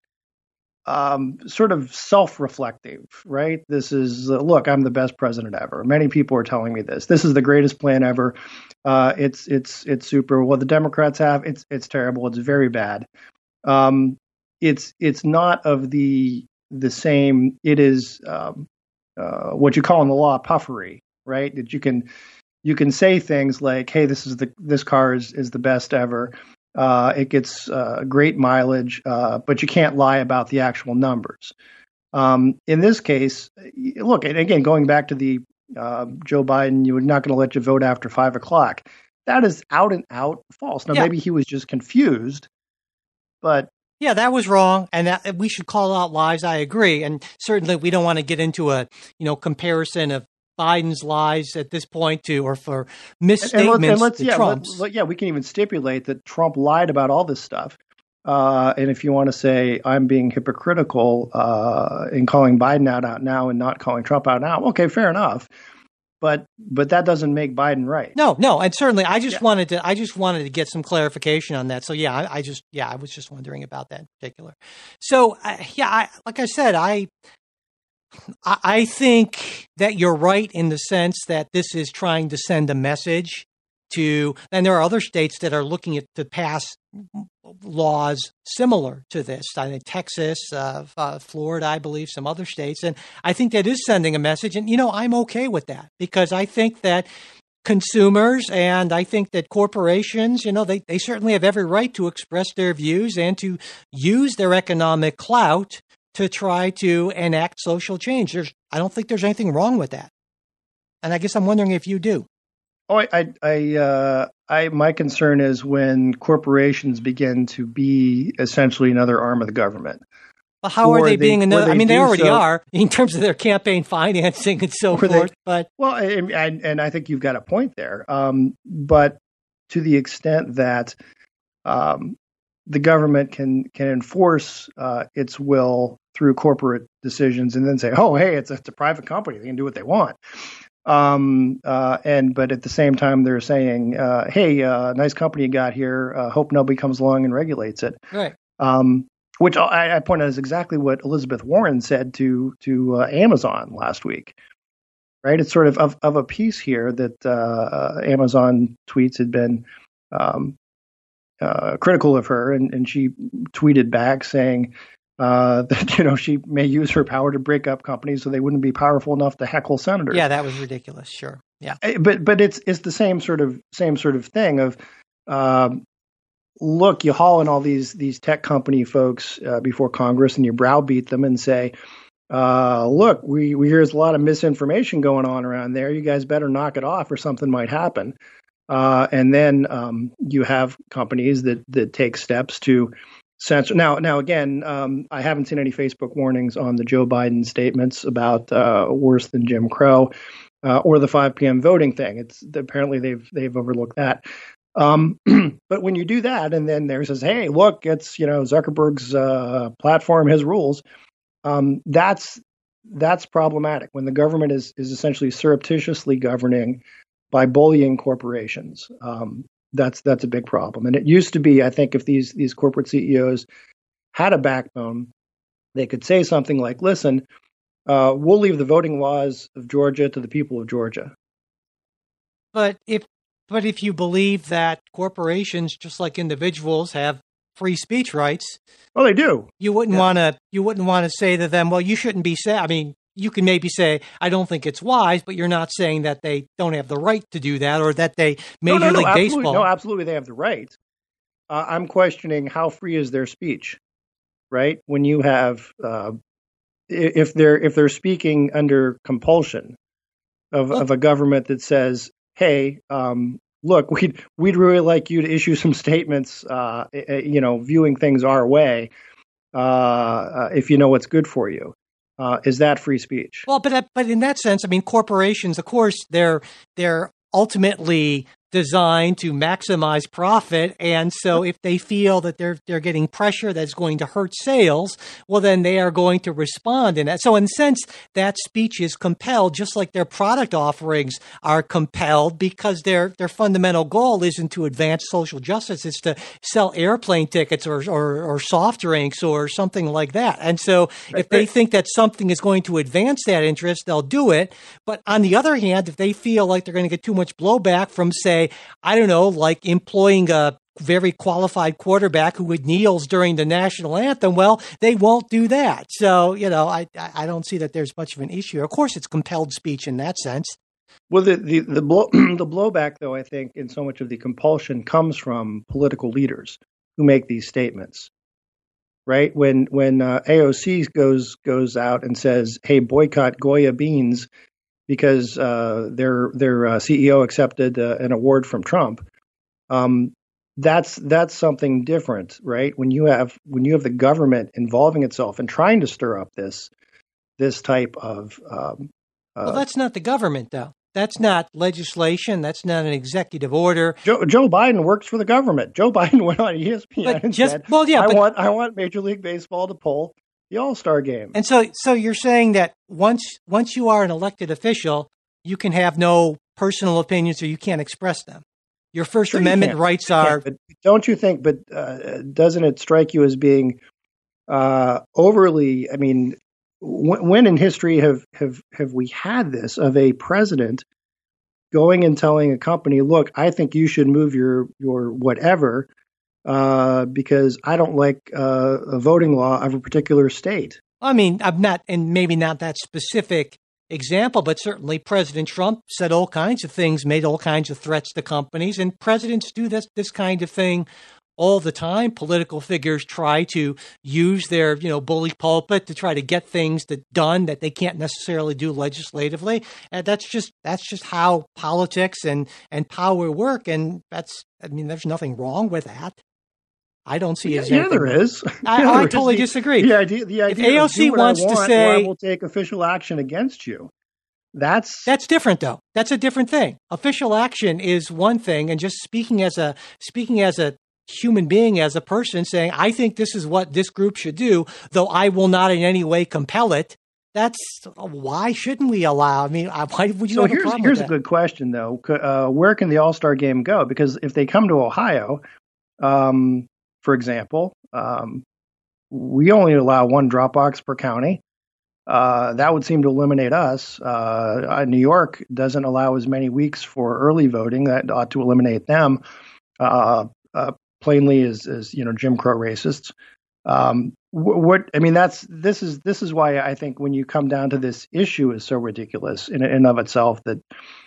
um, sort of self-reflective, right? This is, uh, look, I'm the best president ever. Many people are telling me this. This is the greatest plan ever. Uh, it's it's it's super. What the Democrats have, it's it's terrible. It's very bad. Um, it's it's not of the the same. It is. Um, Uh, what you call in the law puffery, right? That you can you can say things like, "Hey, this is the this car is, is the best ever. Uh, it gets uh, great mileage," uh, but you can't lie about the actual numbers. Um, in this case, look, and again, going back to the uh, Joe Biden, you're not going to let you vote after five o'clock. That is out and out false. Now, yeah. maybe he was just confused, but. Yeah, that was wrong, and that, we should call out lies. I agree, and certainly we don't want to get into a you know comparison of Biden's lies at this point to or for misstatements and let's, and let's, to yeah, Trump's. Let, yeah, we can even stipulate that Trump lied about all this stuff. Uh, and if you want to say I'm being hypocritical uh, in calling Biden out out now and not calling Trump out now, okay, fair enough. But but that doesn't make Biden right. No, no, and certainly I just Yeah. wanted to I just wanted to get some clarification on that. So yeah, I, I just yeah I was just wondering about that in particular. So uh, yeah, I, like I said, I I I think that you're right in the sense that this is trying to send a message to, and there are other states that are looking at to pass laws similar to this. I think Texas, uh, uh, Florida, I believe, some other states, and I think that is sending a message. And you know, I'm okay with that because I think that consumers and I think that corporations, you know, they they certainly have every right to express their views and to use their economic clout to try to enact social change. There's, I don't think there's anything wrong with that. And I guess I'm wondering if you do. Oh, I, I, I, uh, I, my concern is when corporations begin to be essentially another arm of the government. Well, how are Or they, they- being or another? they I mean, they do already so- are in terms of their campaign financing and so Or they- forth. But Well, and, and, and I think you've got a point there. Um, but to the extent that um, the government can can enforce uh, its will through corporate decisions, and then say, "Oh, hey, it's a, it's a private company; they can do what they want." Um, uh, and but at the same time, they're saying, uh, "Hey, uh, nice company you got here. Uh, hope nobody comes along and regulates it." right. Um, which I, I point out is exactly what Elizabeth Warren said to to uh, Amazon last week. Right? It's sort of of, of a piece here that uh, Amazon tweets had been um, uh, critical of her, and, and she tweeted back saying uh, that you know she may use her power to break up companies so they wouldn't be powerful enough to heckle senators. Yeah, that was ridiculous. Sure. Yeah. Eh, But but it's it's the same sort of same sort of thing of. Um, Look, you haul in all these these tech company folks uh, before Congress, and you browbeat them and say, uh, "Look, we we here's a lot of misinformation going on around there. You guys better knock it off, or something might happen." Uh, and then um, you have companies that that take steps to censor. Now, now again, um, I haven't seen any Facebook warnings on the Joe Biden statements about uh, worse than Jim Crow uh, or the five p.m. voting thing. It's apparently they've they've overlooked that. Um, but when you do that, and then there says, "Hey, look, it's you know Zuckerberg's uh, platform, his rules," um, that's that's problematic. When the government is is essentially surreptitiously governing by bullying corporations, um, that's that's a big problem. And it used to be, I think, if these these corporate C E Os had a backbone, they could say something like, "Listen, uh, we'll leave the voting laws of Georgia to the people of Georgia." But if but if you believe that corporations, just like individuals, have free speech rights, Well, they do. you wouldn't Yeah. want to you wouldn't want to say to them, well, you shouldn't be say. I mean, you can maybe say, I don't think it's wise, but you're not saying that they don't have the right to do that, or that they No, Major no, no, League absolutely, Baseball. no, absolutely, they have the right. Uh, I'm questioning how free is their speech, right? When you have, uh, i- if they're if they're speaking under compulsion of Well- of a government that says, "Hey, um, look, we'd we'd really like you to issue some statements, uh, i- i- you know, viewing things our way, uh, uh, if you know what's good for you." Uh, is that free speech? Well, but but in that sense, I mean, corporations, of course, they're they're ultimately designed to maximize profit, and so if they feel that they're they're getting pressure that's going to hurt sales, well, then they are going to respond in that. So, in a sense, that speech is compelled, just like their product offerings are compelled, because their their fundamental goal isn't to advance social justice; it's to sell airplane tickets or or, or soft drinks or something like that. And so, if they right. think that something is going to advance that interest, they'll do it. But on the other hand, if they feel like they're going to get too much blowback from, say, I don't know, like employing a very qualified quarterback who kneels during the national anthem, well, they won't do that. So, you know, I I don't see that there's much of an issue. Of course, it's compelled speech in that sense. Well, the the the, blow, the blowback, though, I think, in so much of the compulsion comes from political leaders who make these statements, right? When when uh, A O C goes goes out and says, "Hey, boycott Goya beans," because uh, their their uh, C E O accepted uh, an award from Trump. Um, that's that's something different, right? When you have when you have the government involving itself and trying to stir up this this type of um, Well, uh, that's not the government, though. That's not legislation. That's not an executive order. Joe, Joe Biden works for the government. Joe Biden went on E S P N But and just- said, well, yeah, I but- want I want Major League Baseball to pull the All-Star game. And so, so you're saying that once once you are an elected official, you can have no personal opinions or you can't express them. Your First Sure you Amendment can. rights You are. can, but don't you think, but uh, doesn't it strike you as being uh, overly, I mean, w- when in history have, have, have we had this of a president going and telling a company, look, I think you should move your, your whatever uh, because I don't like uh, a voting law of a particular state? I mean, I'm not, and maybe not that specific example, but certainly President Trump said all kinds of things, made all kinds of threats to companies, and presidents do this this kind of thing all the time. Political figures try to use their, you know, bully pulpit to try to get things that done that they can't necessarily do legislatively. And that's just that's just how politics and and power work. And that's, I mean, there's nothing wrong with that. I don't see it. as Yeah, anything there wrong. is. I, Yeah, I there is. totally The- disagree. The idea, the If idea A O of C do what I wants to want, or say- I will take official action against you. That's That's different, though. That's a different thing. Official action is one thing, and just speaking as a speaking as a human being, as a person, saying, "I think this is what this group should do," though I will not in any way compel it. That's why shouldn't we allow? I mean, why would you so. have a Here's problem here's with a that? good question though. C- Uh, where can the All Star game go? Because if they come to Ohio, um, for example, um, we only allow one drop box per county. Uh, that would seem to eliminate us. Uh, New York doesn't allow as many weeks for early voting. That ought to eliminate them. Uh, uh, plainly, as as you know, Jim Crow racists. Um, wh- what I mean, that's this is this is why I think when you come down to this issue is so ridiculous in in of itself that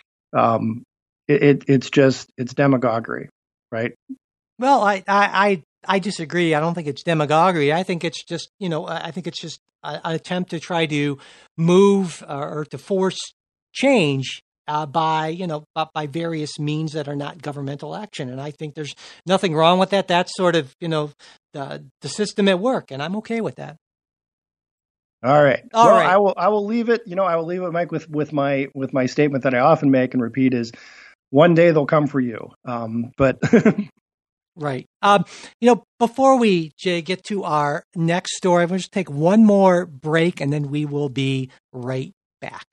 um, it, it it's just it's demagoguery, right? Well, I, I, I, I disagree. I don't think it's demagoguery. I think it's just, you know, I think it's just a- an attempt to try to move uh, or to force change uh, by, you know, by, by various means that are not governmental action. And I think there's nothing wrong with that. That's sort of, you know, the the system at work, and I'm okay with that. All right. All well, right. I will. I will leave it. You know, I will leave it, Mike, with with my with my statement that I often make and repeat is, one day they'll come for you. Um, but Right. Um, you know, before we, Jay, get to our next story, I'm going to just take one more break and then we will be right back.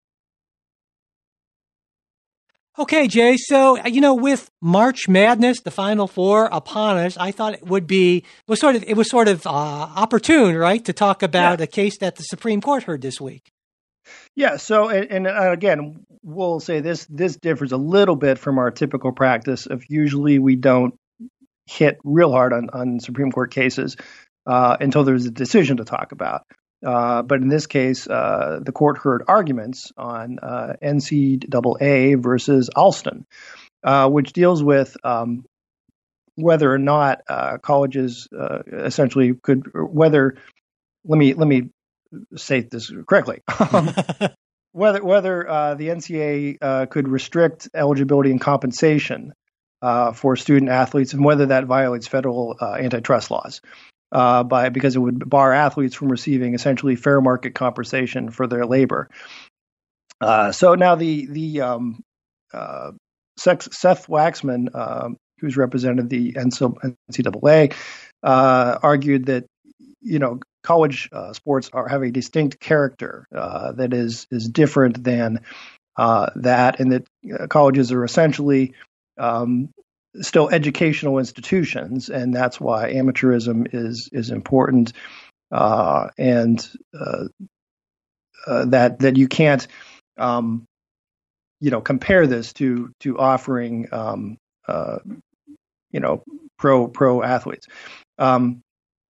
Okay, Jay. So, you know, with March Madness, the Final Four upon us, I thought it would be, it was sort of, it was sort of uh, opportune, right, to talk about Yeah. a case that the Supreme Court heard this week. yeah. So, and, and uh, again, we'll say this this differs a little bit from our typical practice of usually we don't hit real hard on on Supreme Court cases uh, until there's a decision to talk about. Uh, but in this case, uh, the court heard arguments on uh, N C double A versus Alston, uh, which deals with um, whether or not uh, colleges uh, essentially could, whether, let me let me say this correctly, um, whether whether uh, the N C double A uh, could restrict eligibility and compensation uh, for student athletes, and whether that violates federal uh, antitrust laws. Uh, by because it would bar athletes from receiving essentially fair market compensation for their labor. Uh, so now the the um, uh, Seth Waxman, um, who's represented the N C double A, uh, argued that you know college uh, sports are have a distinct character uh, that is is different than uh, that, and that uh, colleges are essentially um, still educational institutions, and that's why amateurism is is important, uh, and uh, uh, that that you can't, um, you know, compare this to to offering, um, uh, you know, pro pro athletes. Um,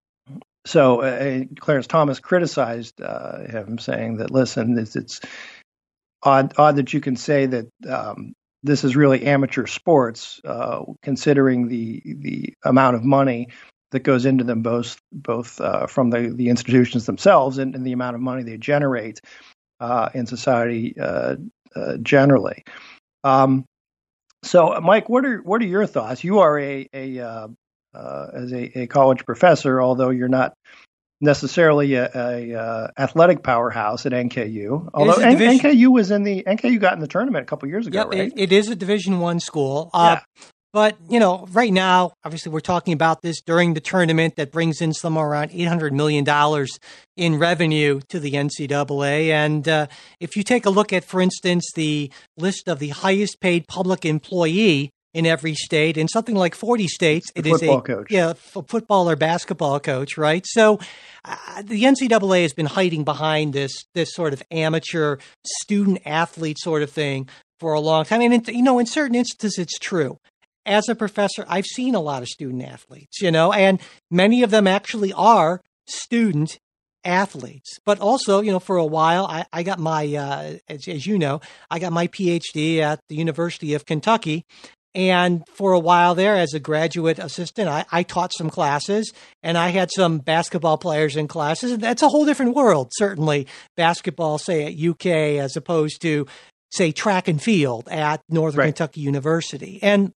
so uh, Clarence Thomas criticized uh, him, saying that, listen, it's, it's odd odd that you can say that. Um, This is really amateur sports, uh, considering the the amount of money that goes into them, both both uh, from the, the institutions themselves and, and the amount of money they generate uh, in society uh, uh, generally. Um, so, Mike, what are what are your thoughts? You are a a uh, uh, as a, a college professor, although you're not necessarily a, a uh, athletic powerhouse at N K U. Although N- division- N K U was in the N K U got in the tournament a couple years ago, Yep, right? it, it is a Division One school. Uh, Yeah. But, you know, right now, obviously, we're talking about this during the tournament that brings in somewhere around eight hundred million dollars in revenue to the N C double A. And uh, if you take a look at, for instance, the list of the highest paid public employee in every state, in something like forty states, it is football a coach. yeah, f- football or basketball coach, right? So uh, the N C double A has been hiding behind this this sort of amateur student athlete sort of thing for a long time. And, it, you know, in certain instances, it's true. As a professor, I've seen a lot of student athletes, you know, and many of them actually are student athletes. But also, you know, for a while, I, I got my, uh, as, as you know, I got my P H D at the University of Kentucky. And for a while there, as a graduate assistant, I, I taught some classes, and I had some basketball players in classes. And that's a whole different world, certainly, basketball, say, at U K, as opposed to, say, track and field at Northern Right. Kentucky University. And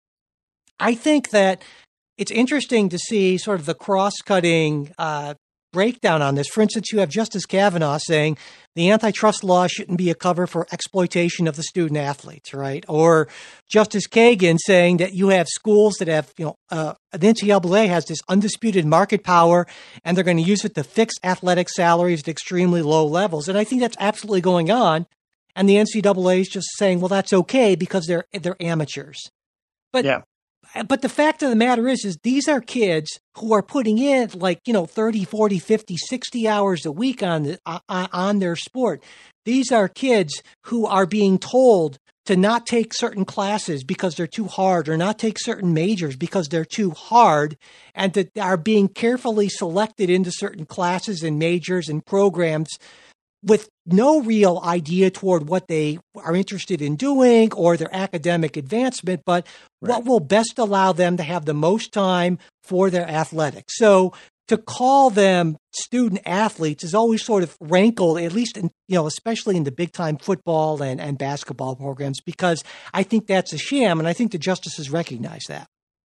I think that it's interesting to see sort of the cross-cutting uh, breakdown on this. For instance, you have Justice Kavanaugh saying the antitrust law shouldn't be a cover for exploitation of the student athletes, right? Or Justice Kagan saying that you have schools that have, you know, uh, the N C double A has this undisputed market power, and they're going to use it to fix athletic salaries at extremely low levels. And I think that's absolutely going on. And the N C double A is just saying, well, that's okay because they're they're amateurs. But Yeah. But the fact of the matter is, is these are kids who are putting in like, you know, thirty, forty, fifty, sixty hours a week on the, uh, on their sport. These are kids who are being told to not take certain classes because they're too hard, or not take certain majors because they're too hard, and that are being carefully selected into certain classes and majors and programs with no real idea toward what they are interested in doing or their academic advancement, but Right. what will best allow them to have the most time for their athletics. So to call them student athletes is always sort of rankled, at least in, you know, especially in the big time football and, and basketball programs, because I think that's a sham. And I think the justices recognize that.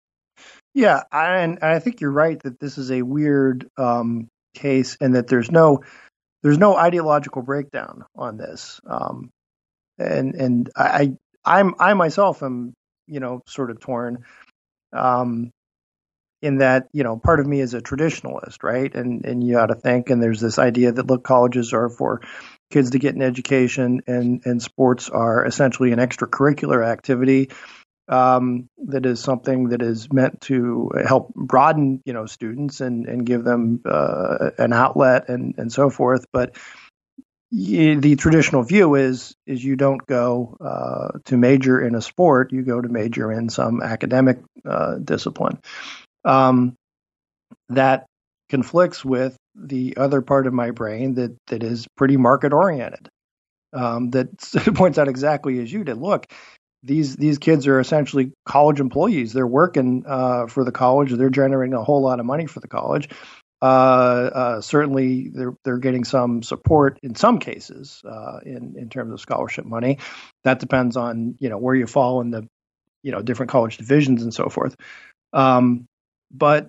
Yeah, I- and I think you're right that this is a weird um, case, and that there's no there's no ideological breakdown on this. Um, and and I I'm I myself am, you know, sort of torn, um, in that, you know, part of me is a traditionalist, right? And and you got to think, and there's this idea that, look, colleges are for kids to get an education, and and sports are essentially an extracurricular activity. Um, that is something that is meant to help broaden, you know, students and, and give them uh, an outlet and, and so forth. But y- the traditional view is is you don't go uh, to major in a sport, you go to major in some academic uh, discipline. Um, that conflicts with the other part of my brain that that is pretty market oriented. Um, that points out exactly as you did. Look, These these kids are essentially college employees. They're working uh, for the college. They're generating a whole lot of money for the college. Uh, uh, certainly, they're they're getting some support in some cases uh, in in terms of scholarship money. That depends on, you know, where you fall in the, you know, different college divisions and so forth. Um, but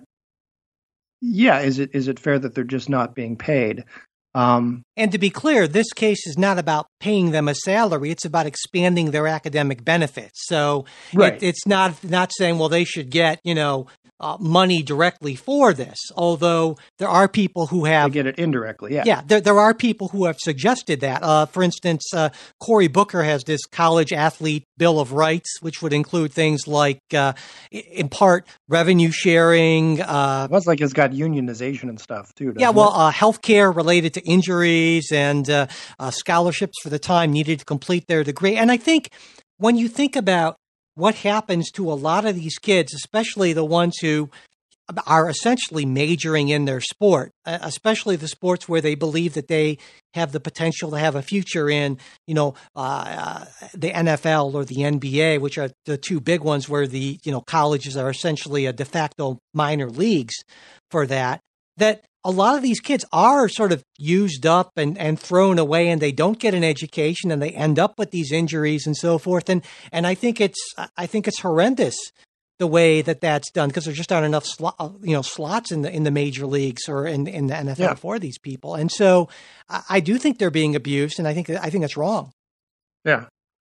yeah, is it is it fair that they're just not being paid? Um, And to be clear, this case is not about paying them a salary. It's about expanding their academic benefits. So Right. it, it's not not saying, well, they should get, you know, uh, money directly for this. Although there are people who they have get it indirectly. Yeah. Yeah, there, there are people who have suggested that. Uh, for instance, uh, Cory Booker has this college athlete bill of rights, which would include things like, uh, in part, revenue sharing. Uh, It like it's got unionization and stuff too. yeah, doesn't well, it? uh, healthcare related to injuries and uh, uh, scholarships for the time needed to complete their degree. And I think when you think about what happens to a lot of these kids, especially the ones who are essentially majoring in their sport, uh, especially the sports where they believe that they have the potential to have a future in, you know, uh, uh, the N F L or the N B A, which are the two big ones where the, you know, colleges are essentially a de facto minor leagues for that, that a lot of these kids are sort of used up and, and thrown away, and they don't get an education, and they end up with these injuries and so forth. And, and I think it's, I think it's horrendous the way that that's done because there just aren't enough slot, you know, slots in the in the major leagues or in, in the N F L yeah. for these people. And so I, I do think they're being abused, and I think I think that's wrong. Yeah.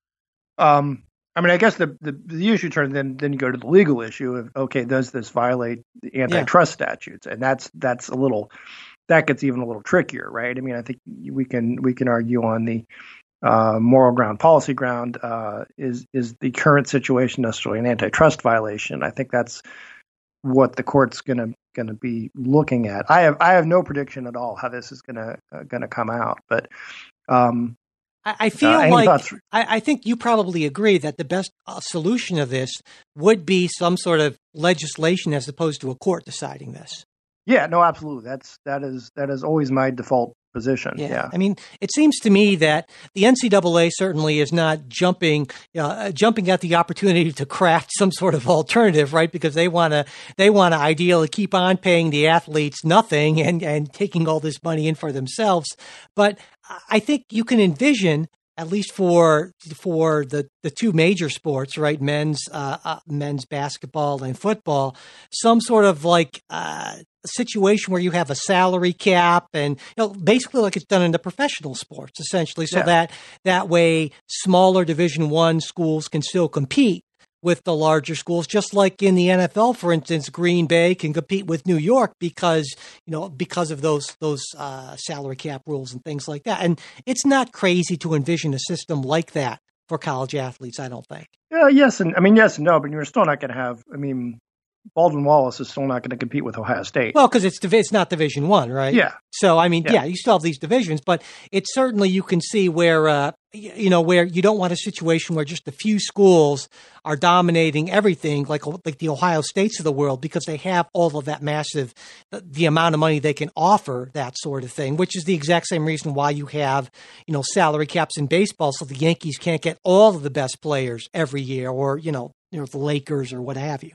Um, I mean, I guess the, the, the issue turns then then you go to the legal issue of, okay, does this violate the antitrust yeah. statutes? And that's that's a little that gets even a little trickier, right? I mean, I think we can we can argue on the uh, moral ground, policy ground. Uh, is is the current situation necessarily an antitrust violation? I think that's what the court's gonna gonna be looking at. I have I have no prediction at all how this is gonna uh, gonna come out, but. Um, I feel uh, like I, I think you probably agree that the best uh, solution of this would be some sort of legislation as opposed to a court deciding this. Yeah, no, absolutely. That's that is that is always my default position. Yeah. yeah. I mean, it seems to me that the N C double A certainly is not jumping uh, jumping at the opportunity to craft some sort of alternative, right? Because they want to they want to ideally keep on paying the athletes nothing and and taking all this money in for themselves. But I think you can envision, at least for for the, the two major sports, right, men's uh, uh, men's basketball and football, some sort of like uh, situation where you have a salary cap, and you know, basically like it's done in the professional sports, essentially, so yeah. that that way smaller Division One schools can still compete with the larger schools, just like in the N F L, for instance, Green Bay can compete with New York because, you know, because of those those uh, salary cap rules and things like that. And it's not crazy to envision a system like that for college athletes, I don't think. Yeah, yes, and I mean yes and no, but you're still not going to have. I mean, Baldwin Wallace is still not going to compete with Ohio State. Well, because it's it's not Division One, right? Yeah. So I mean, yeah. yeah, you still have these divisions, but it's certainly you can see where uh, you know where you don't want a situation where just a few schools are dominating everything, like like the Ohio States of the world, because they have all of that massive the amount of money they can offer, that sort of thing, which is the exact same reason why you have you know salary caps in baseball, so the Yankees can't get all of the best players every year, or you know, you know the Lakers or what have you.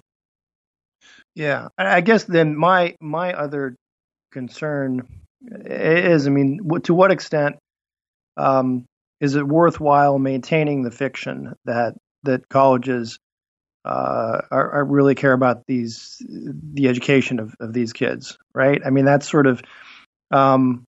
Yeah, I guess then my my other concern is, I mean, to what extent um, is it worthwhile maintaining the fiction that that colleges uh, are, are really care about these the education of, of these kids, right? I mean, that's sort of, um,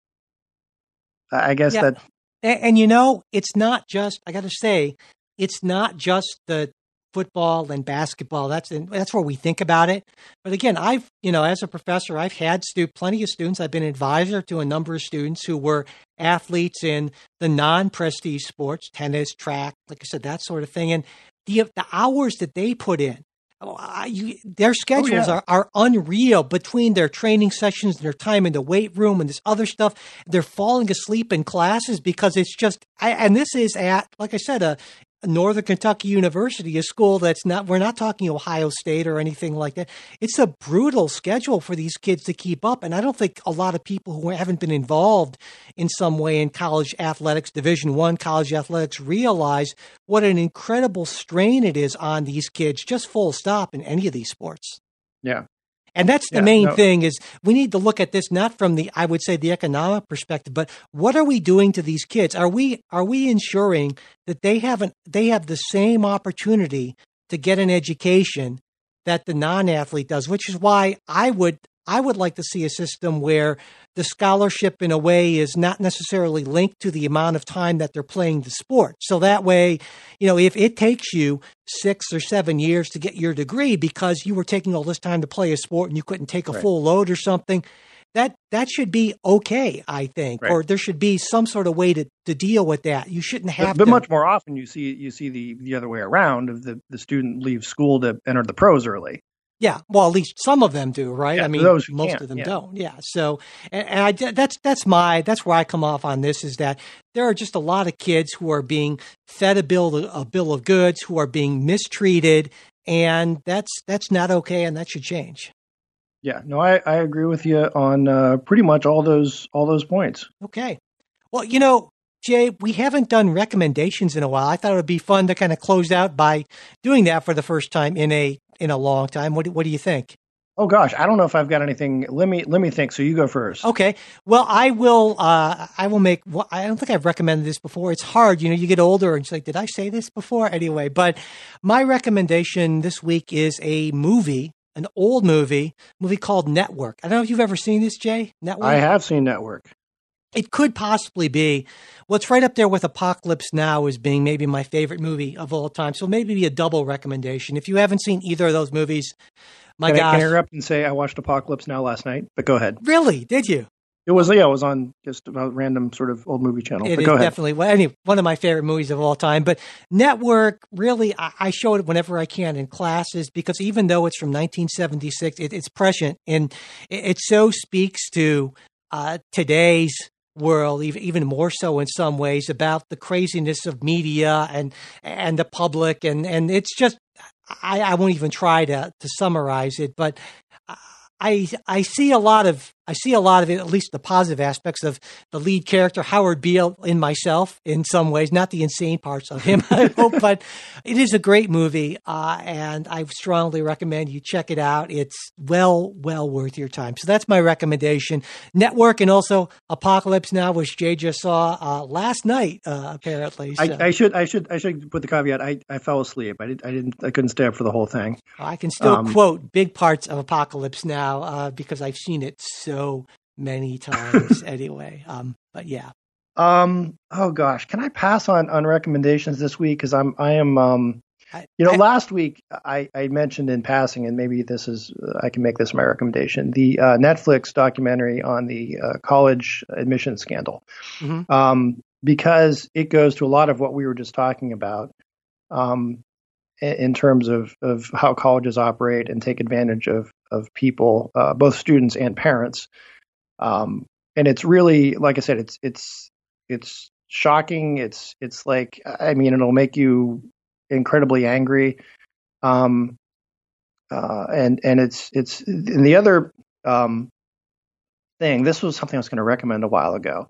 I guess yeah. that, and, and you know, it's not just. I got to say, it's not just the football and basketball. That's that's where we think about it. But again, I've, you know, as a professor, I've had stu- plenty of students. I've been advisor to a number of students who were athletes in the non-prestige sports, tennis, track, like I said, that sort of thing. And the the hours that they put in, oh, you, their schedules oh, yeah. are, are unreal between their training sessions and their time in the weight room and this other stuff. They're falling asleep in classes because it's just, I, and this is at, like I said, a Northern Kentucky University, a school that's not, we're not talking Ohio State or anything like that. It's a brutal schedule for these kids to keep up. And I don't think a lot of people who haven't been involved in some way in college athletics, Division One college athletics, realize what an incredible strain it is on these kids, just full stop, in any of these sports. Yeah. And that's the yeah, main no. thing, is we need to look at this not from the, I would say, the economic perspective, but what are we doing to these kids? Are we are we ensuring that they haven't they have the same opportunity to get an education that the non-athlete does? Which is why I would I would like to see a system where the scholarship, in a way, is not necessarily linked to the amount of time that they're playing the sport. So that way, you know, if it takes you six or seven years to get your degree because you were taking all this time to play a sport and you couldn't take a right. full load or something, that that should be okay, I think. Right. Or there should be some sort of way to, to deal with that. You shouldn't have but, but to. much more often you see you see the, the other way around, of the, the student leaves school to enter the pros early. Yeah, well, at least some of them do, right? Yeah, I mean, those who most can't, of them yeah. don't. Yeah. So, and, and I that's that's my that's where I come off on this, is that there are just a lot of kids who are being fed a bill a bill of goods, who are being mistreated, and that's that's not okay, and that should change. Yeah. No, I, I agree with you on uh, pretty much all those all those points. Okay. Well, you know, Jay, we haven't done recommendations in a while. I thought it would be fun to kind of close out by doing that for the first time in a in a long time. What do, what do you think? Oh gosh, I don't know if I've got anything. Let me let me think. So you go first. Okay. Well, I will. Uh, I will make. Well, I don't think I've recommended this before. It's hard, you know. You get older, and it's like, did I say this before? Anyway, but my recommendation this week is a movie, an old movie, movie called Network. I don't know if you've ever seen this, Jay. Network. I have seen Network. It could possibly be. Well, it's right up there with Apocalypse Now as being maybe my favorite movie of all time. So maybe be a double recommendation. If you haven't seen either of those movies, my can gosh. I, can I interrupt and say I watched Apocalypse Now last night? But go ahead. Really? Did you? It was yeah, it was on just a random sort of old movie channel. It but is go ahead. definitely well, anyway, one of my favorite movies of all time. But Network, really, I, I show it whenever I can in classes because even though it's from nineteen seventy-six, it, it's prescient and it, it so speaks to uh, today's world, even even more so in some ways, about the craziness of media and and the public, and and it's just I, I won't even try to to summarize it, but I I see a lot of I see a lot of it, at least the positive aspects of the lead character, Howard Beale, in myself in some ways, not the insane parts of him, I hope, but it is a great movie, uh, and I strongly recommend you check it out. It's well, well worth your time. So that's my recommendation. Network and also Apocalypse Now, which Jay just saw uh, last night, uh, apparently. So. I, I should I should I should put the caveat. I, I fell asleep. I did I didn't I couldn't stay up for the whole thing. I can still um, quote big parts of Apocalypse Now uh, because I've seen it so many times anyway. Um, but yeah. Um. Oh gosh, can I pass on, on recommendations this week? Because I'm I am um. I, You know, I, last week I, I mentioned in passing, and maybe this is uh, I can make this my recommendation. The uh, Netflix documentary on the uh, college admission scandal, mm-hmm. um, because it goes to a lot of what we were just talking about. Um, in terms of, of how colleges operate and take advantage of of people, uh, both students and parents. Um, and it's really, like I said, it's it's it's shocking. It's it's like, I mean, it'll make you incredibly angry. Um, uh, and and it's it's and the other um, thing. This was something I was going to recommend a while ago.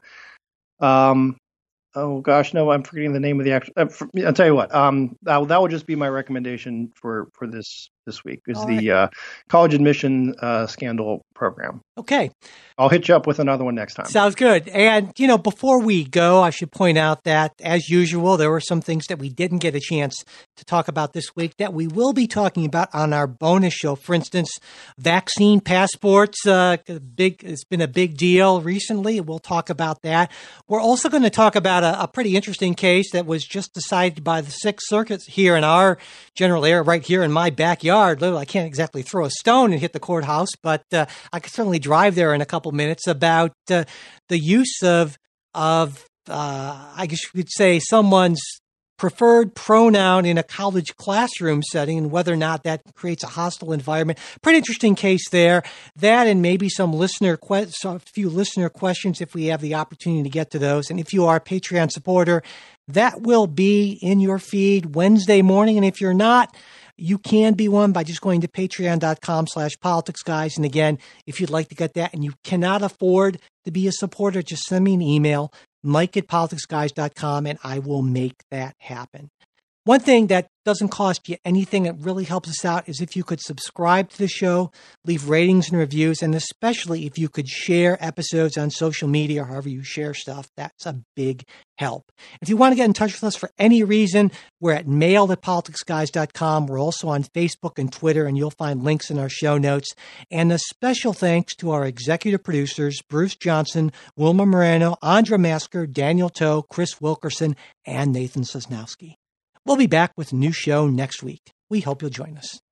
Um, Oh gosh, no, I'm forgetting the name of the actual. Uh, for, I'll tell you what. Um, that, that would just be my recommendation for, for this this week is All the right. uh, college admission uh, scandal program. Okay. I'll hit you up with another one next time. Sounds good. And, you know, before we go, I should point out that, as usual, there were some things that we didn't get a chance to talk about this week that we will be talking about on our bonus show. For instance, vaccine passports. Uh, big, it's been a big deal recently. We'll talk about that. We're also going to talk about a, a pretty interesting case that was just decided by the Sixth Circuit here in our general area, right here in my backyard. Literally, I can't exactly throw a stone and hit the courthouse, but uh, I could certainly drive there in a couple minutes, about uh, the use of of uh, I guess you could say someone's preferred pronoun in a college classroom setting and whether or not that creates a hostile environment. Pretty interesting case there. That and maybe some listener que- so a few listener questions if we have the opportunity to get to those. And if you are a Patreon supporter, that will be in your feed Wednesday morning. And if you're not, you can be one by just going to patreon.com slash politics guys. And again, if you'd like to get that and you cannot afford to be a supporter, just send me an email, mike at politics guys dot com, and I will make that happen. One thing that doesn't cost you anything that really helps us out is if you could subscribe to the show, leave ratings and reviews, and especially if you could share episodes on social media or however you share stuff. That's a big help. If you want to get in touch with us for any reason, we're at mail at politics guys dot com. We're also on Facebook and Twitter, and you'll find links in our show notes. And a special thanks to our executive producers, Bruce Johnson, Wilma Moreno, Andra Masker, Daniel Toe, Chris Wilkerson, and Nathan Sosnowski. We'll be back with a new show next week. We hope you'll join us.